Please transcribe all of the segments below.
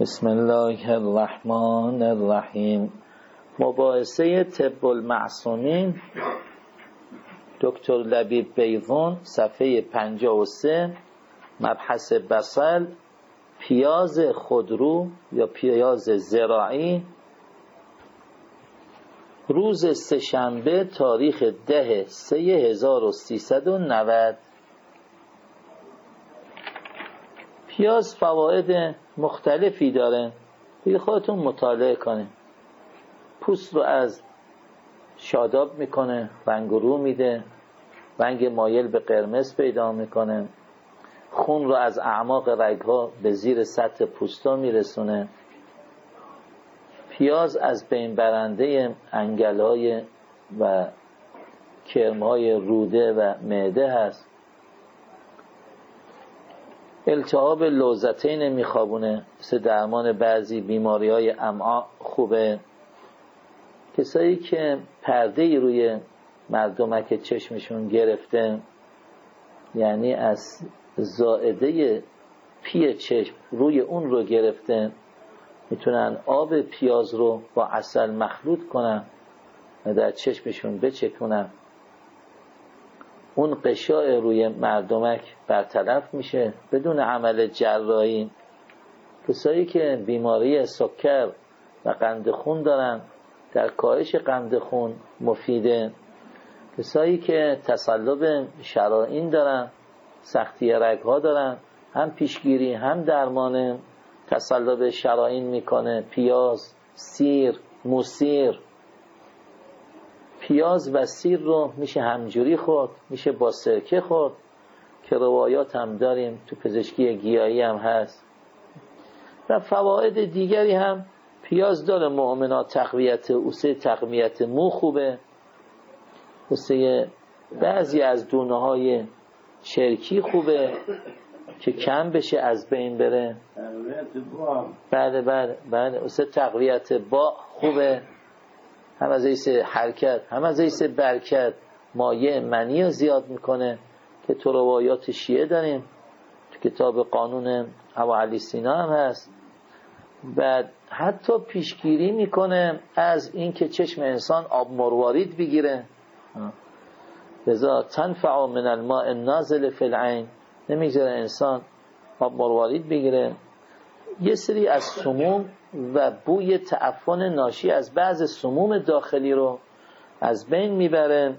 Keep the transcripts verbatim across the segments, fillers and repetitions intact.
بسم الله الرحمن الرحیم. مباحثه طب المعصومین، دکتر لبیب بیضون، صفحه پنجاه و سه، مبحث بصل، پیاز خودرو یا پیاز زراعی، روز سه‌شنبه تاریخ ده سه هزار و سیصد و نود. پیاز فواید مختلفی داره، توی خودتون مطالعه کنه. پوست رو از شاداب میکنه، رنگ رو میده، رنگ مایل به قرمز پیدا میکنه، خون رو از اعماق رگ‌ها به زیر سطح پوستا میرسونه. پیاز از بین برنده انگل‌های و کرم‌های روده و معده هست. التهاب لوزتین میخوابونه، مثل درمان بعضی بیماری های امعاء خوبه. کسایی که پرده‌ای روی مردمک چشمشون گرفته، یعنی از زائده پی چشم روی اون رو گرفته، میتونن آب پیاز رو با عسل مخلوط کنن و در چشمشون بچکونن. اون قشاع روی مردمک برطرف میشه بدون عمل جراحی. کسایی که بیماری سکر و قند خون دارن، در کاهش قند خون مفیده. کسایی که تصلب شرائین دارن، سختی رگ‌ها دارن، هم پیشگیری هم درمان تصلب شرائین میکنه. پیاز، سیر، موسیر. پیاز و سیر رو میشه همجوری خورد، میشه با سرکه خورد، که روایات هم داریم، تو پزشکی گیاهی هم هست. و فواید دیگری هم پیاز داره. مؤمنات تقویت اوسه، تقویت مو خوبه. اوسه بعضی از دونه های چرکی خوبه که کم بشه، از بین بره. بله بله بله اوسه تقویت با خوبه، هم از حیث حرکت هم از حیث برکت. مایع منی رو زیاد میکنه که تو روایات شیعه داریم، تو کتاب قانون ابو علی سینا هم هست. بعد حتی پیشگیری میکنه از این که چشم انسان آب مروارید بگیره. لذا تنفع من الماء النازل فی العین، نمیگذاره انسان آب مروارید بگیره. یه سری از سموم و بوی تعفن ناشی از بعض سموم داخلی رو از بین میبره.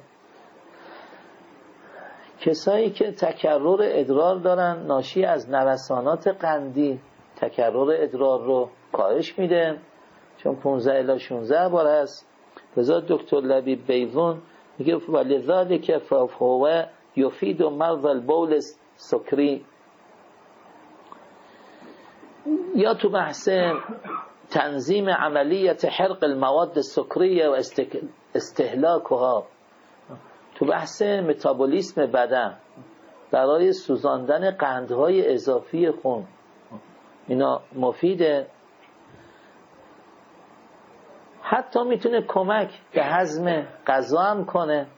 کسایی که تکرر ادرار دارن ناشی از نوسانات قندی، تکرر ادرار رو کاهش میده، چون پانزده الی شانزده بار هست. لذا دکتر لبیب بیضون میگه ولذالک فهو یفید مرض البول السکری. یا تو بحث تنظیم عملیت حرق المواد السکریه و استهلاکها، تو بحث متابولیسم بدن برای سوزاندن قندهای اضافی خون، اینا مفیده. حتی میتونه کمک به هضم غذا هم کنه.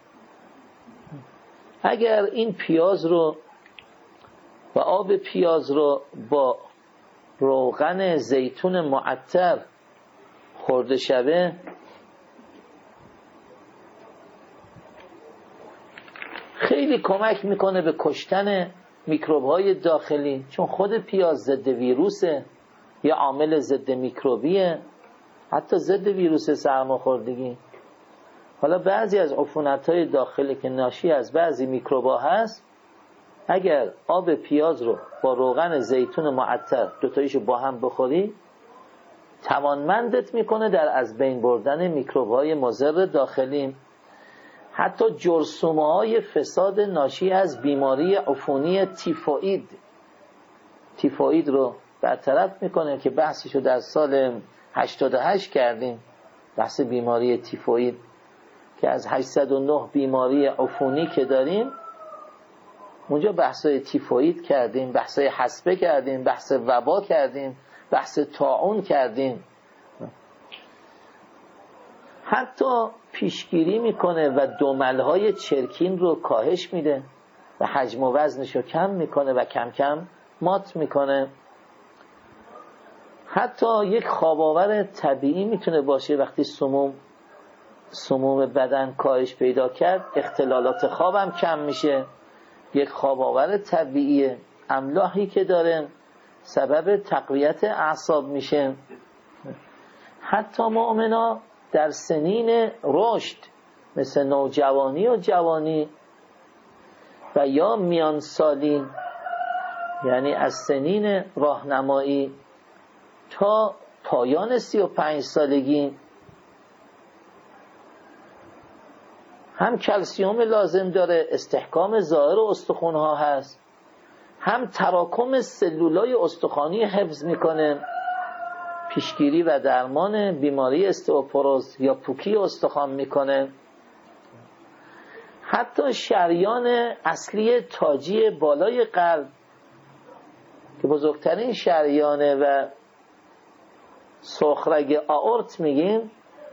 اگر این پیاز رو و آب پیاز رو با روغن زیتون معطر خورده شده، خیلی کمک میکنه به کشتن میکروب‌های داخلی، چون خود پیاز ضد ویروسه یا عامل ضد میکروبیه، حتی ضد ویروس سرماخوردگی. حالا بعضی از عفونت‌های داخلی که ناشی از بعضی میکروب‌ها هست، اگر آب پیاز رو با روغن زیتون معطر دوتاییشو با هم بخوری، توانمندت میکنه در از بین بردن میکروب‌های مضر داخلی. حتی جرثومه‌های فساد ناشی از بیماری عفونی تیفوئید تیفوئید رو برطرف میکنه، که بحثشو در سال هشتاد و هشت کردیم، بحث بیماری تیفوئید، که از هشتصد و نه بیماری عفونی که داریم اونجا بحثای تیفوئید کردیم، بحثای حصبه کردیم، بحث وبا کردیم، بحث طاعون کردیم. حتی پیشگیری میکنه و دملهای چرکین رو کاهش میده و حجم و وزنش رو کم میکنه و کم کم مات میکنه. حتی یک خواباور طبیعی میتونه باشه وقتی سموم سموم بدن کاهش پیدا کرد اختلالات خوابم کم میشه. یک خواباور طبیعی املاحی که داره سبب تقویت اعصاب میشه. حتی مؤمنا در سنین رشد مثل نوجوانی و جوانی و یا میان سالی، یعنی از سنین راهنمایی تا پایان سی و پنج سالگی، هم کلسیوم لازم داره، استحکام ظاهر استخوان‌ها هست، هم تراکم سلولای استخوانی حفظ میکنه، پیشگیری و درمان بیماری استئوپوروز یا پوکی استخوان میکنه. حتی شریان اصلی تاجی بالای قلب که بزرگترین شریانه و سخرگ آئورت میگیم،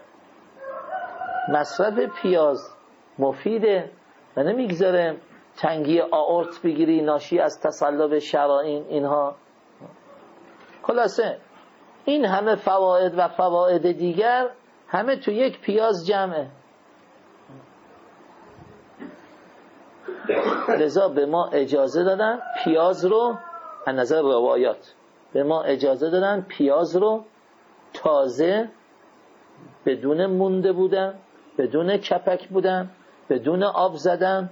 مصرف پیاز مفیده و نمیگذاره تنگی آئورت بگیری ناشی از تصلب شرائین. اینها خلاصه این همه فواید و فواید دیگر همه تو یک پیاز جمعه. لذا به ما اجازه دادن پیاز رو از نظر روایات به ما اجازه دادن پیاز رو تازه، بدون مونده بودن، بدون کپک بودن، بدون آب زدن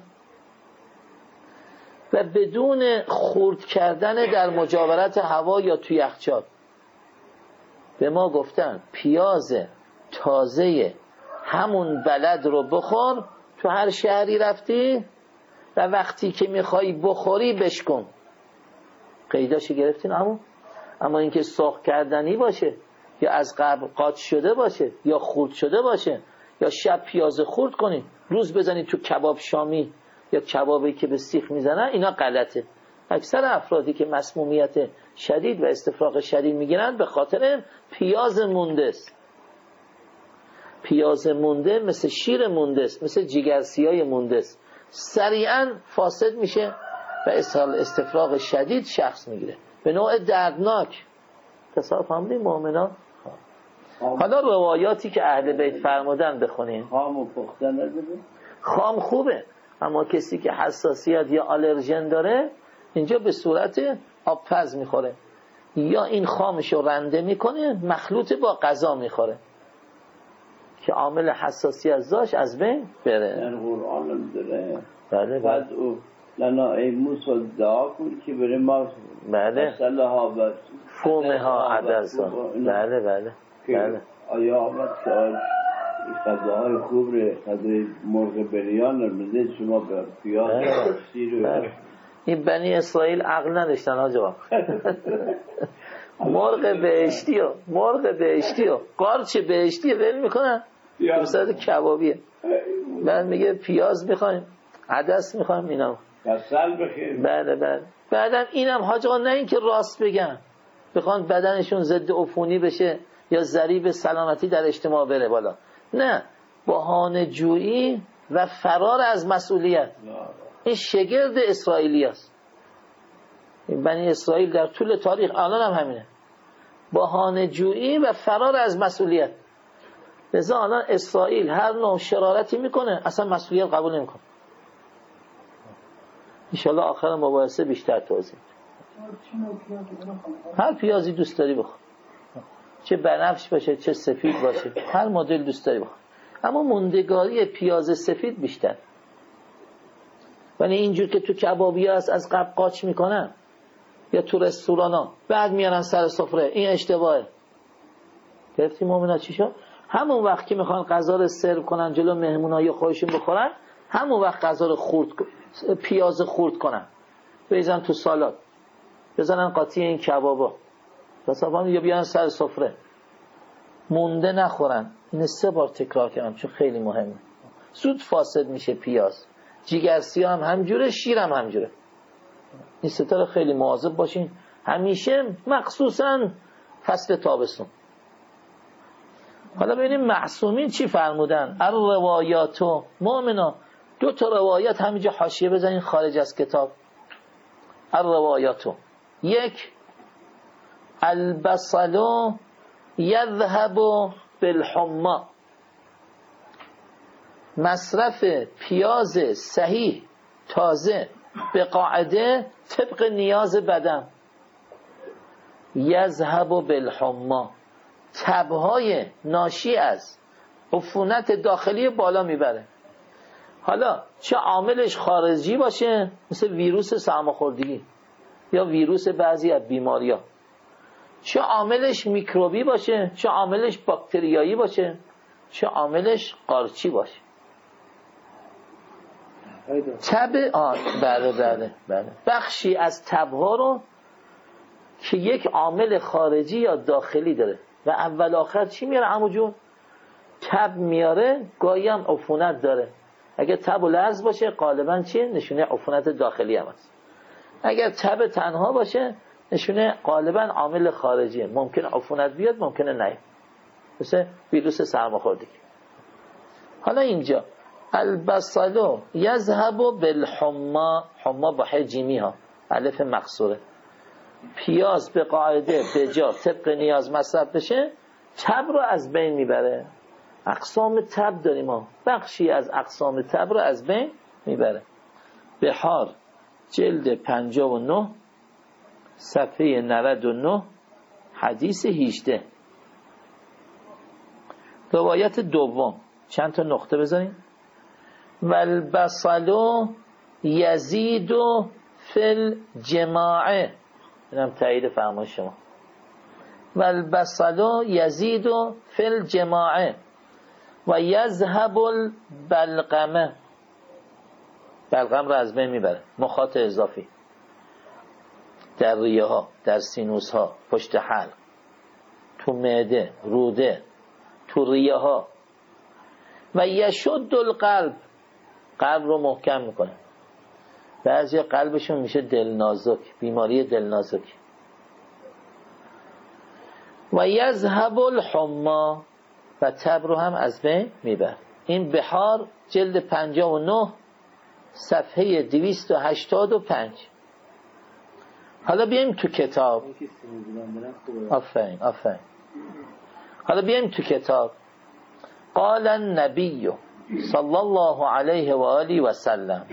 و بدون خرد کردن در مجاورت هوا یا توی یخچال. به ما گفتن پیاز تازه همون بلد رو بخور. تو هر شهری رفتی و وقتی که میخوایی بخوری بشکن. قیداشو گرفتین همون؟ اما اینکه سرخ کردنی باشه یا از قبل قاچ شده باشه یا خرد شده باشه یا شب پیاز خرد کنی روز بزنی تو کباب شامی یا کبابی که به سیخ میزنن، اینا غلطه. اکثر افرادی که مسمومیت شدید و استفراغ شدید میگیرن به خاطر پیاز مونده است. پیاز مونده مثل شیر مونده است، مثل جگرسیای مونده است، سریعا فاسد میشه و استفراغ شدید شخص میگیره به نوع دردناک. تصور فهمیدین مؤمنان؟ حالا روایاتی که اهل بیت فرمودن بخونین. خام و پخته نداره؟ خام خوبه، اما کسی که حساسیت یا آلرژن داره اینجا به صورت آبپز میخوره یا این خامشو رنده میکنه مخلوط با غذا میخوره که عامل حساسیت داشت از بین بره. در قرآن هم داره. بله بله. او لنا ای موسی دعا کن که بره ما بله مسلها و فومه ها عدسا. بله بله بله. آیا آمد که آج غذاهای خوب ره غذای مرغ بریان رو شما به پیاز سیر بله. این بنی اسرائیل عقل نداشتن آجا. مرغ بهشتی و مرغ بهشتی و قارچ بهشتی ول میکنن به صورت کبابیه. بعد میگه پیاز میخوایم، عدس میخوایم، اینا کسل بخیر. بله بله. بعدم اینم حاج آقا نه این که راست بگن بخوان بدنشون ضد عفونی بشه یا ضریب سلامتی در اجتماع بره بالا، نه، بهانه جویی و فرار از مسئولیت. این شگرد اسرائیلی است. این بنی اسرائیل در طول تاریخ الان هم همینه، بهانه جویی و فرار از مسئولیت. لذا الان اسرائیل هر نوع شرارتی میکنه اصلا مسئولیت قبول نمیکنه. انشالله آخر مباحثه بیشتر توضیح. هر پیازی دوست داری بخور، چه بنفش باشه چه سفید باشه، هر مدل دوست داری بخور، اما موندگاری پیاز سفید بیشتر. ولی اینجور که تو کبابی هست از قبل قاچ میکنن یا تو رستورانا بعد میارن سر سفره، این اشتباهه. گرفتی مومنا چی شد؟ همون وقت که میخوان غذا رو سرو کنن جلو مهمونا یا خودشون بخورن، همون وقت غذا رو خورد پیاز خورد کنن بریزن تو سالاد، بزنن قاطی این کبابا تصابان یا بیان سر سفره، مونده نخورن. این سه بار تکرار کردم چون خیلی مهمه. زود فاسد میشه پیاز. جگرسی هم همجوره، شیر هم همجوره. این سه تا خیلی مواظب باشین همیشه، مخصوصا فصل تابستون. حالا ببینیم معصومین چی فرمودن. الروایاتو مؤمنا، دو تا روایت همینجا حاشیه بزنین خارج از کتاب. الروایاتو، یک البصل یذهب بالحمى، مصرف پیاز صحیح تازه به قاعده طبق نیاز بدن. یذهب بالحمى، تبهای ناشی از عفونت داخلی بالا میبره. حالا چه عاملش خارجی باشه مثل ویروس سرماخوردگی یا ویروس بعضی از بیماری‌ها، چه عاملش میکروبی باشه، چه عاملش باکتریایی باشه، چه عاملش قارچی باشه. تب آه بله بله بله بخشی از تبها رو که یک عامل خارجی یا داخلی داره و اول آخر چی میاره عمو جون؟ تب میاره، گاهی هم عفونت داره. اگه تب و لرز باشه غالبا چیه؟ نشونه عفونت داخلی هم هست. اگر تب تنها باشه نشونه غالبا عامل خارجیه، ممکنه عفونت بیاد ممکنه نه، مثل ویروس سرماخوردگی. حالا اینجا البصل یذهب بالحمى، حمى با ح جیمی ها، الف مقصوره. پیاز به قاعده به جا طبق نیاز مصرف بشه تب رو از بین میبره. اقسام تب داریم ها، بخشی از اقسام تب رو از بین میبره. بحار جلد پنجاه و نه صفحه نود و نه حدیث هجده. روایت دوم چند تا نقطه بذاریم. والبصل یزید فی الجماع، اینم تایید فرمایش شما. والبصل یزید فی الجماع و یذهب البلغم، بلغم رو از بین میبره، مخاط اضافی در ریه ها، در سینوس ها، پشت حلق، تو معده، روده، تو ریه ها. و یشد القلب، قلب رو محکم میکنه. بعضی قلبشون میشه دلنازک، بیماری دلنازک. و یذهب الحمى، و تب رو هم از بین میبر. این بحار جلد پنجاه و نه صفحه دویست و هشتاد و پنج. حالا بیایم تو کتاب. آفرین آفرین. حالا بیایم تو کتاب. قال النبی صلی الله علیه و آله و سلم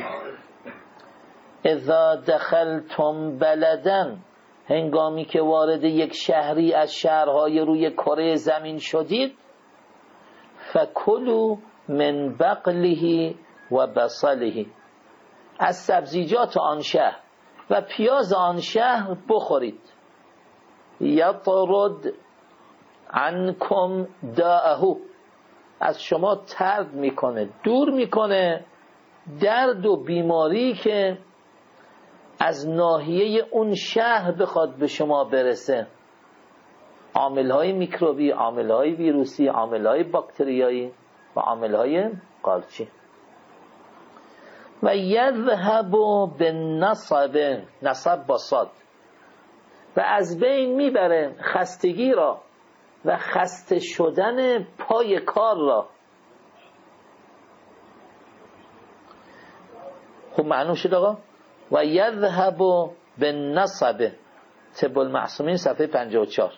اذا دخلتم بلدا، هنگامی که وارد یک شهری از شهرهای روی کره زمین شدید، فکلوا من بقله و بصله، از سبزیجات آن شهر و پیاز آن شهر بخورید. یطرد عنکم داءه، از شما طرد میکنه، دور میکنه درد و بیماری که از ناحیه اون شهر بخواد به شما برسه، عاملهای میکروبی، عاملهای ویروسی، عاملهای باکتریایی و عاملهای قارچی. و یذهب بالنصب، نصب با صاد، و از بین میبره خستگی را و خسته شدن پای کار را. خب معلوم شد آقا. و یذهب بالنصب، طب المعصومین صفحه پنجاه و چهار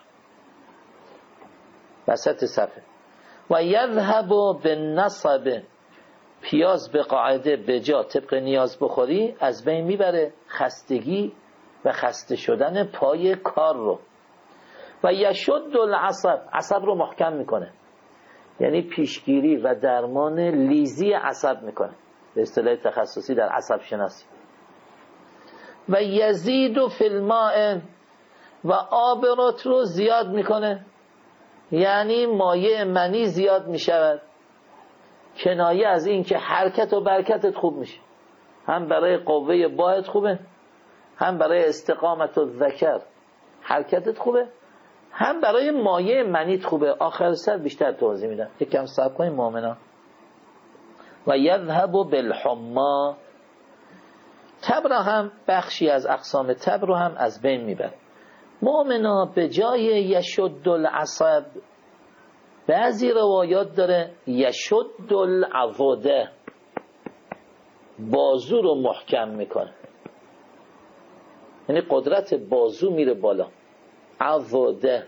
وسط صفحه. و یذهب بالنصب، پیاز به قاعده به جا طبق نیاز بخوری از بین میبره خستگی و خسته شدن پای کار رو. و یشد العصب، عصب رو محکم میکنه، یعنی پیشگیری و درمان لیزی عصب میکنه به اصطلاح تخصصی در عصب شناسی. و یزید فی الماء، و آب رو زیاد میکنه، یعنی مایع منی زیاد میشود، کنایه از این که حرکت و برکتت خوب میشه، هم برای قوه باهت خوبه، هم برای استقامت و ذکر حرکتت خوبه، هم برای مایع منیت خوبه. آخر سر بیشتر توضیح میدم، یکم صبر کنید مؤمنا. و یذهب بالحمى، تب را هم بخشی از اقسام تب رو هم از بین میبره. مؤمنا به جای یشد العصب بعضی روایات داره یشد العضده، بازو رو محکم میکنه، یعنی قدرت بازو میره بالا. عضده.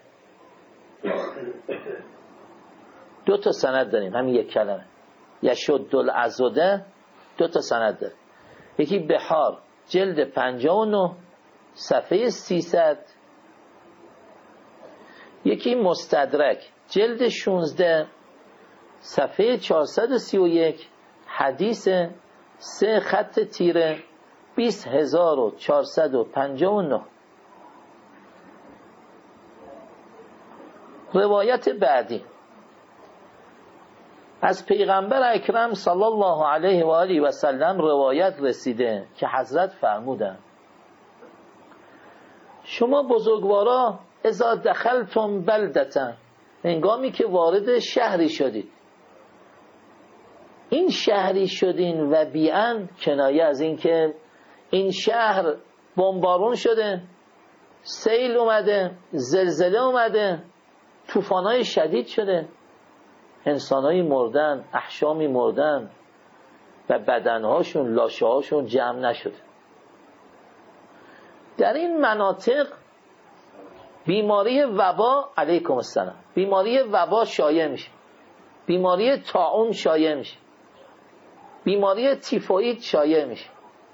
دو تا سند داریم همین یک کلمه یشد العضده، دو تا سند داریم. یکی بحار جلد پنجاه و نه صفحه سیصد، یکی مستدرک جلد شانزده صفحه چهارصد و سی و یک، حدیث سه خط تیره بیست هزار و چهارصد و پنجاه و نه. روایت بعدی از پیغمبر اکرم صلی الله علیه و آله و سلم روایت رسیده که حضرت فرمودند شما بزرگوارا اذا دخلتم بلدتا، هنگامی که وارد شهری شدید، این شهری شدین و بیان کنایه از این که این شهر بمبارون شده، سیل اومده، زلزله اومده، طوفان‌های شدید شده، انسان‌های مردن، احشامی مردن و بدنهاشون، لاشه‌هاشون جمع نشده. در این مناطق بیماری وبا، علیکم السلام، بیماری وبا شایع میشه، بیماری طاعون شایع میشه، بیماری تیفوئید شایع میشه.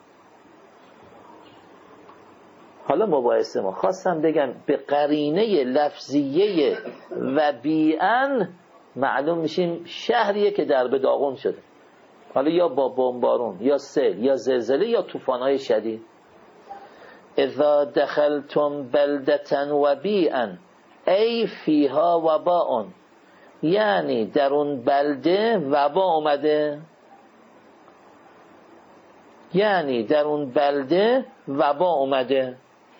حالا مباحثه ما خواستم بگم به قرینه لفظیه و بیان معلوم میشیم شهریه که در به داغون شده، حالا یا با بمبارون یا سیل یا زلزله یا طوفان‌های شدید. اذا دخلتم بلدة وبیئا ای فیها وباء، یعنی در اون بلده وبا اومده، یعنی در اون بلده وبا اومده.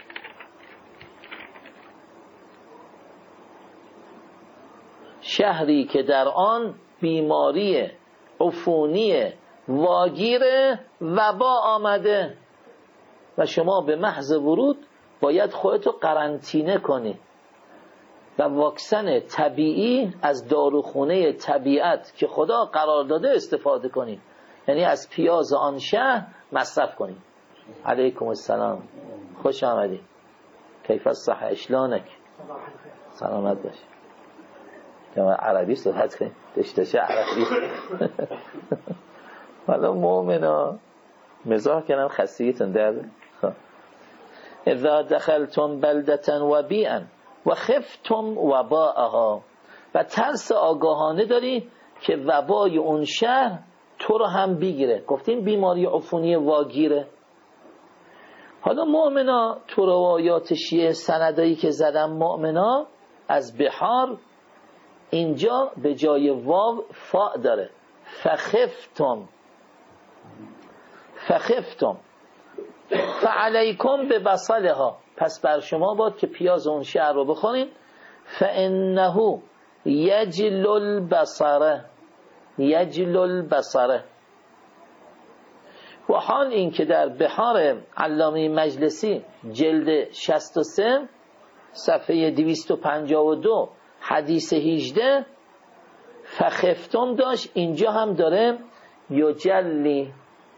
شهری که در آن بیماری عفونی واگیر وبا آمده و شما به محض ورود باید خودتو قرنطینه کنی و واکسن طبیعی از داروخونه طبیعت که خدا قرار داده استفاده کنی، یعنی از پیاز آن شهر مصرف کنی. علیکم السلام، خوش آمدی، کیف الصحه اشلانک، سلامت باشی. که ما عربی صحبت کنیم، دشتشه عربی. حالا مؤمنا مزاح کنم خستگیتون در. اذا دخلتم بلدة وبیئا و خفتم وباءها، و ترس آگاهانه داری که وبای اون شهر تو رو هم بگیره. گفتیم بیماری عفونی واگیره. حالا مؤمنا تو روایات شیعه سندایی که زدم مؤمنا از بحار اینجا به جای واو فا داره، فخفتم فخفتم فعلیکم به بصلها، پس بر شما باد که پیاز اون شهر رو بخورین. فانه یجل البصره، یجل البصره. و حال این که در بحار علامه مجلسی جلد شصت و سه صفحه دویست و پنجاه و دو حدیث هجده فخفتم داشت، اینجا هم داره یجلی.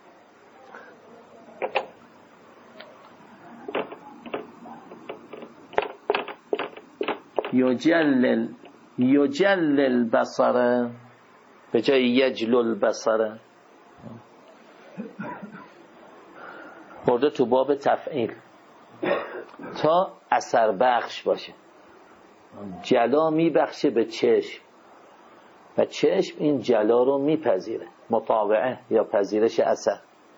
یجلل یجلل البصره به جای یجل البصره، برده تو باب تفعیل تا اثر بخش باشه. جلا میبخشه به چشم و چشم این جلا رو میپذیره، مطاوعه یا پذیرش اثر.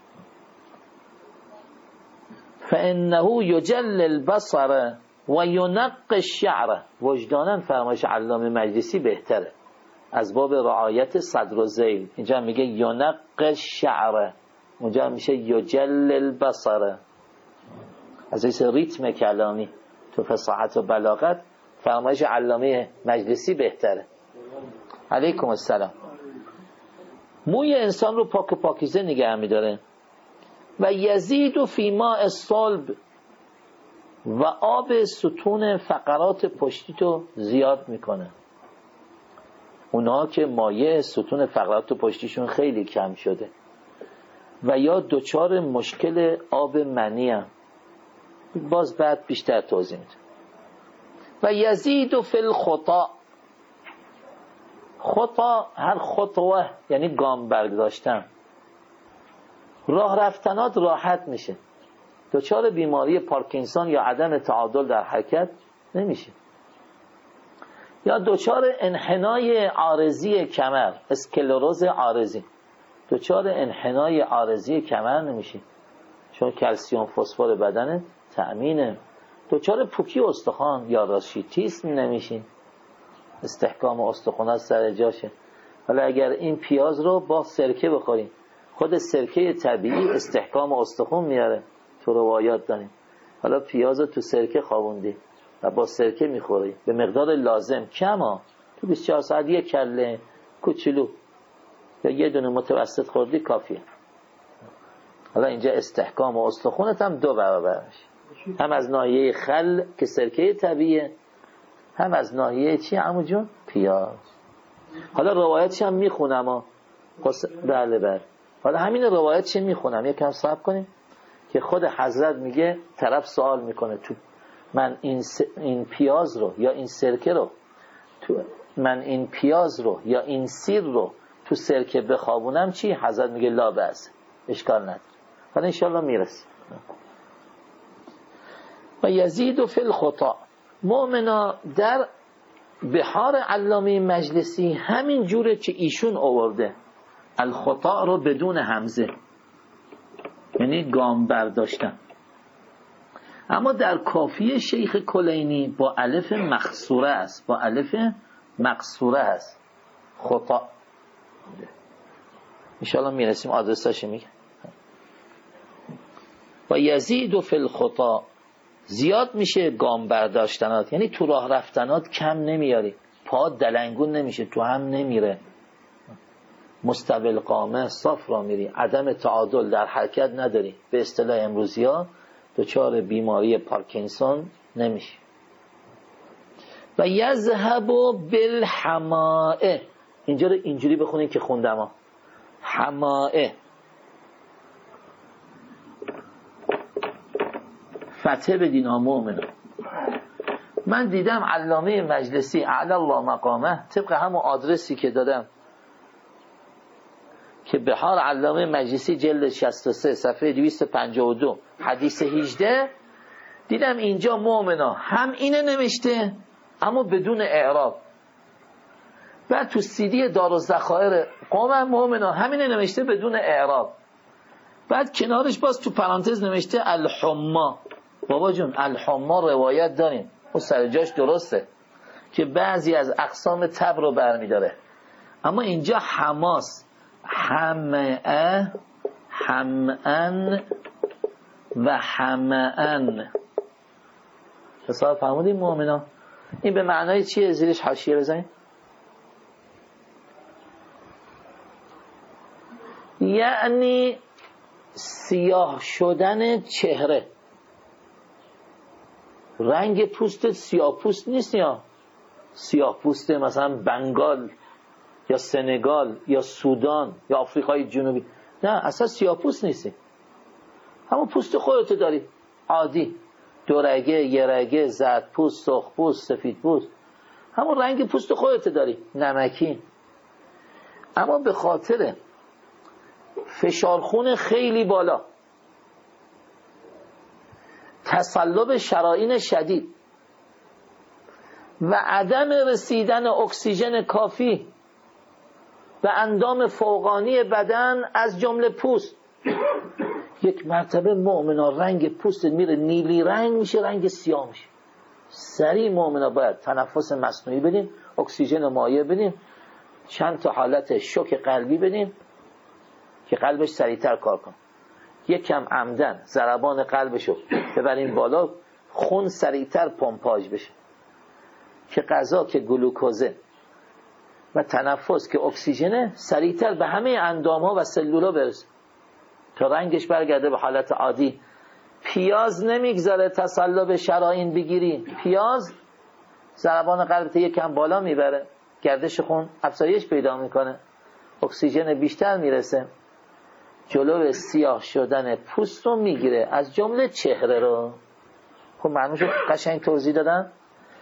فانه یجل البصر و ینق الشعر. وجدانا فرمایش علامه مجلسی بهتره از باب رعایت صدر و ذیل. اینجا میگه ینق الشعر، اونجا میشه یجل البصر. از ایس ریتم کلامی تو فصاحت و بلاغت فرمایش علامه مجلسی بهتره. علیکم السلام. موی انسان رو پاک و پاکیزه نگه میداره. و یزید فی ماء الصلب، و آب ستون فقرات پشتی تو زیاد میکنه. اونا که مایع ستون فقرات پشتیشون خیلی کم شده و یا دچار مشکل آب منی هم. باز بعد بیشتر توضیح میده. و یزید فی الخطا. خطا هر خطوه یعنی گام برداشتن، راه رفتنات راحت میشه، دچار بیماری پارکینسون یا عدم تعادل در حرکت نمیشه، یا دچار انحنای عارضی کمر، اسکلروز عارضی، دچار انحنای عارضی کمر نمیشه چون کلسیم فسفر بدن تأمینه، دچار پوکی استخوان یا راشیتیسم نمیشه، استحکام استخوانات سر جاشه. حالا اگر این پیاز رو با سرکه بخوریم، خود سرکه طبیعی استحکام استخوان میاره، تو روایات داریم. حالا پیاز رو تو سرکه خوابوندی و با سرکه میخوری به مقدار لازم، کما تو بیست و چهار ساعت یک کله کوچولو یا یه دونه متوسط خوردی کافیه. حالا اینجا استحکام و استخونت هم دو برابر میشه، هم از ناحیه خل که سرکه طبیعیه، هم از ناحیه چی عمو جون؟ پیاز. حالا روایتش هم میخونم ها. بله بله. حالا همین روایتش میخونم، یکم صبر کنیم که خود حضرت میگه، طرف سوال میکنه تو من این س... این پیاز رو یا این سرکه رو تو من این پیاز رو یا این سیر رو تو سرکه بخوابونم چی؟ حضرت میگه لا بأس، اشکال نداره. حالا انشالله میرسیم. و یزید فی الخطا. مؤمنا در بحار علامه مجلسی همین جوره که ایشون آورده الخطا رو بدون همزه، یعنی گام برداشتن، اما در کافیه شیخ کلینی با الف مخصوره است، با الف مقصوره است خطا. انشاءالله میرسیم آدرساش میگه. و یزید فی الخطا، زیاد میشه گام برداشتنات، یعنی تو راه رفتنات کم نمیاری، پا دلنگون نمیشه، تو هم نمیره، مستقل قامه صاف را میری، عدم تعادل در حرکت نداری، به اصطلاح امروزی ها دچار بیماری پارکینسون نمیشه. و یذهب بالحمائه، اینجا رو اینجوری بخونین که خوندم ها، حمائه فتحه بدین ها مؤمنه. من دیدم علامه مجلسی اعلی الله مقامه طبق همون آدرسی که دادم که بحار علامه مجلسی جلد شصت و سه صفحه دویست و پنجاه و دو حدیث هجده، دیدم اینجا مؤمنا هم اینه نوشته اما بدون اعراب. بعد تو سیدی دارالذخایر قوم مؤمنا همینه نوشته بدون اعراب. بعد کنارش باز تو پرانتز نوشته الحما. بابا جون الحما روایت داریم و سر جاش درسته که بعضی از اقسام تب رو برمیداره، اما اینجا حماس، حمعه، حمعن و حمعن. حساب فهمودیم مؤمنا؟ این به معنای چیه؟ زیرش حاشیه بزنیم. یعنی سیاه شدن چهره. رنگ پوست سیاه پوست نیست، یا سیاه پوست مثلا بنگال یا سنگال یا سودان یا آفریقای جنوبی، نه اصلا سیاه پوست نیستی، همون پوست خودتو داری عادی، دورگه، یرگه، زرد پوست، سرخ پوست، سفید پوست، همون رنگ پوست خودتو داری، نمکی. اما به خاطر فشارخون خیلی بالا، تصلب شرائین شدید و عدم رسیدن اکسیژن کافی و اندام فوقانی بدن از جمله پوست، یک مرتبه مؤمنا رنگ پوست میره نیلی رنگ میشه، رنگ سیاه میشه. سریع مؤمنا باید تنفس مصنوعی بدیم، اکسیژن مایع بدیم، چند تا حالت شوک قلبی بدیم که قلبش سریعتر کار کنه، یک کم عمدن ضربان قلبشو ببریم بالا، خون سریعتر پمپاژ بشه، که غذا که گلوکوزه و تنفس که اکسیژنه سریعتر به همه اندام‌ها و سلول‌ها برسه تا رنگش برگرده به حالت عادی. پیاز نمیگذاره تصلب شرائین بگیری، پیاز ضربان قلبت یک کم بالا میبره، گردش خون افزایش پیدا میکنه، اکسیژن بیشتر میرسه، جلو سیاه شدن پوست رو میگیره، از جمله چهره رو. خب معنیشو قشنگ توضیح دادن.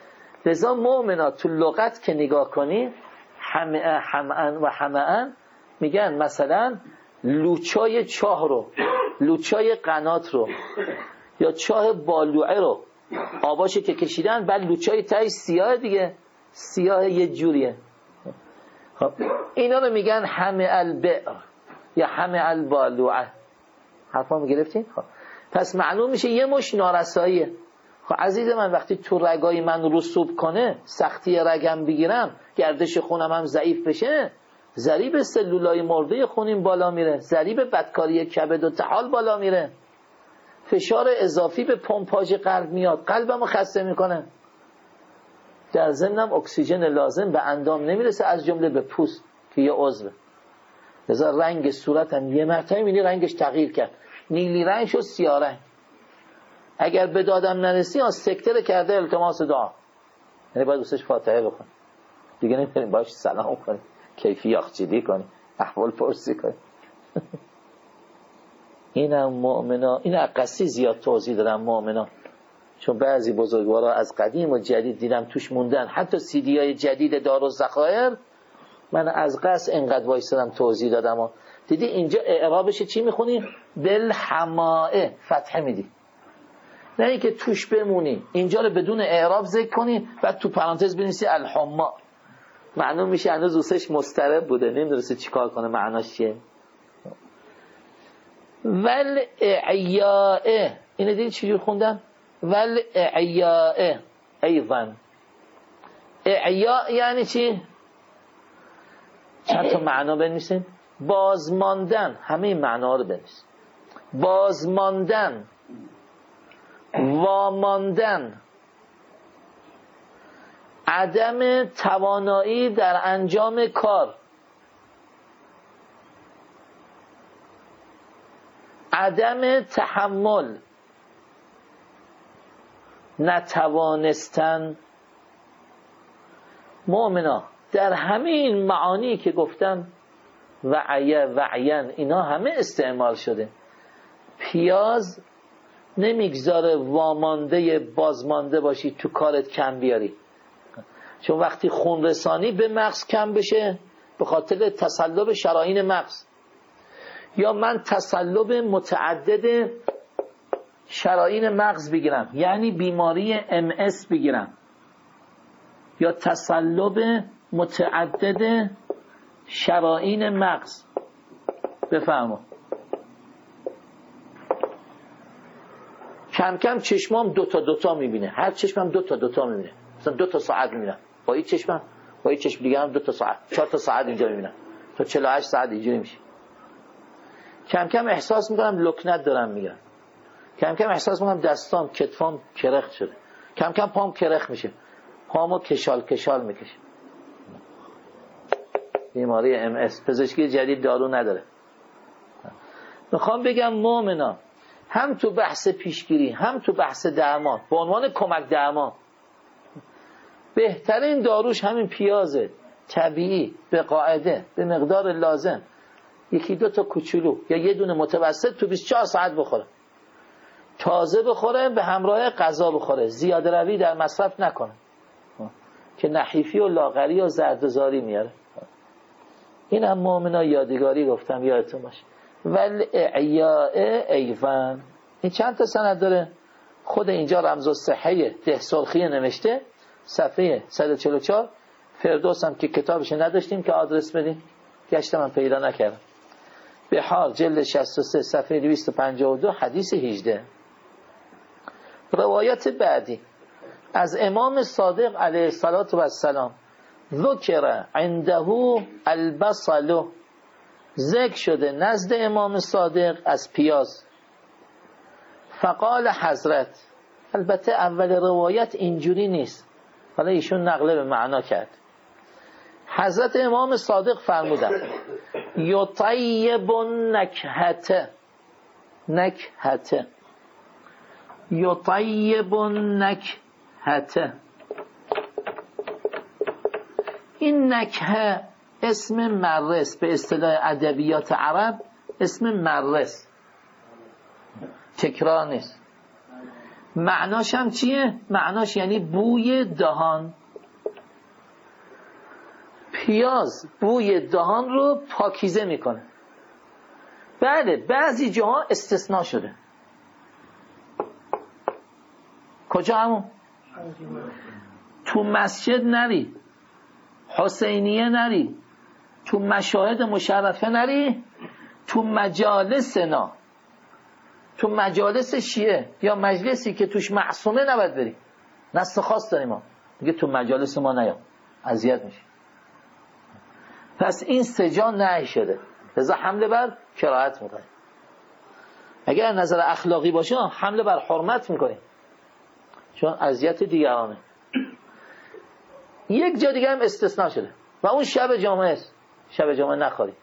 لذا مؤمنا تو لغت که نگاه کنی همه همن و همن میگن مثلا لوچای چاه رو، لوچای قنات رو یا چاه بالوعه رو آباشو که کشیدن بعد لوچای تای سیاه دیگه، سیاه یه جوریه. خب اینا رو میگن همه البئر یا همه البالوعه. حرفامو گرفتین؟ خب پس معلوم میشه یه مش نارساییه. خب عزیز من وقتی تو رگای من رسوب کنه، سختی رگم بگیرم، گردش خونم هم ضعیف بشه، ضریب سلولای مرده خونیم بالا میره، ضریب بدکاری کبد و طحال بالا میره، فشار اضافی به پمپاژ قلب میاد، قلبمو خسته میکنه، در ضمنم اکسیژن لازم به اندام نمیرسه از جمله به پوست که یه عضوه. لذا رنگ صورتم یه مرتبه میبینی رنگش تغییر کرد، نیلی رنگ شد سیاه رنگ. اگر به دادم نرسی آن سکتر کرده التماس دعا، یعنی باید دوستش فاتحه بخون دیگه، نمیتونیم باش سلام کنیم، کیفی یاخچیدی کنیم، احوال پرسی کنیم. اینم مؤمنا، این عقصی زیاد توضیح دادم مؤمنا، چون بعضی بزرگوارا از قدیم و جدید دیدم توش موندن، حتی سی دی های جدید دارالذخایر من از قصد اینقدر وایسادم توضیح دادم و دیدی اینجا اعرابش چی میخونی؟ بالحمائه فتحه میدی، نه اینکه توش بمونی اینجا رو بدون اعراب ذکر کنی بعد تو پرانتز بنویسی الحما، معلوم میشه هنوز دوستش مضطرب بوده نمیدونسته چیکار کنه معناش چیه. ول اعیاء، اینو دیدی چجور خوندم؟ ول اعیاء ایضا. اعیاء یعنی چی؟ چند تا معنا بنویسین؟ بازماندن، همه این معنا رو بنویسین. بازماندن، واماندن، عدم توانایی در انجام کار، عدم تحمل، نتوانستن. مؤمنا در همه این معانی که گفتم وعیه وعین اینا همه استعمال شده. پیاز نمیگذاره وامانده بازمانده باشی تو کارت کم بیاری، چون وقتی خون رسانی به مغز کم بشه به خاطر تصلب شرايين مغز، یا من تصلب متعدد شرايين مغز بگیرم یعنی بیماری ام اس بگیرم، یا تصلب متعدد شرايين مغز. بفرما کم کم چشمام دوتا دوتا میبینه، هر چشمم دوتا دوتا میبینه، مثلا دوتا ساعت میبینم با این چشمم، با این چشم دیگه هم دوتا ساعت، چهار تا ساعت اینجا میبینم، تا چهل و هشت ساعت اینجوری میشه. کم کم احساس میکنم لکنت دارم میگم، کم کم احساس میکنم دستام کتفام کرخ شده، کم کم پام کرخ میشه، پامو کشال کشال میکشه. بیماری ام اس پزشکی جدید دارو نداره. میخوام بگم مؤمنا هم تو بحث پیشگیری هم تو بحث درمان به عنوان کمک درمان بهترین داروش همین پیازه طبیعی به قاعده به مقدار لازم، یکی دو تا کوچولو یا یه دونه متوسط تو بیست و چهار ساعت بخوره، تازه بخوره به همراه غذا بخوره، زیاده روی در مصرف نکنه که نحیفی و لاغری و زردزاری میاره. این هم مؤمنا یادگاری گفتم یادتون باشه. ول اعیاء ایضا، این چند تا سند داره؟ خود اینجا رمز الصحه ده سرخی نوشته صفحه صد و چهل و چهار. فردوس هم که کتابش نداشتیم که آدرس بدیم، گشتم من پیدا نکردم. بحار جلد شصت و سه صفحه دویست و پنجاه و دو حدیث هجده. روایت بعدی از امام صادق علیه السلام، ذکر عنده البصل، ذکر شده نزد امام صادق از پیاز. فقال حضرت، البته اول روایت اینجوری نیست، حالا ایشون نقله به معنا کرد. حضرت امام صادق فرمودن یطیب نکهته، نکهته یطیب نکهته. این نکهه اسم مرس، به اصطلاح ادبیات عرب اسم مرس، تکرار نیست. معناش هم چیه؟ معناش یعنی بوی دهان. پیاز بوی دهان رو پاکیزه میکنه. بله بعضی جاها استثناء شده. کجا همون؟ تو مسجد نری، حسینیه نری، تو مشاهد مشرفه نری، تو مجالس نا، تو مجالس شیعه یا مجلسی که توش معصومه نباید بری. نص خاص داریم ما میگه تو مجالس ما نیا، اذیت میشی. پس این سجا نهی شده، لذا حمله بر کراهت میکنه. اگر نظر اخلاقی باشه حمله بر حرمت میکنیم، چون اذیت دیگرانه. یک جا دیگه هم استثناء شده و اون شب جمعه است. شب جمعه نخوری.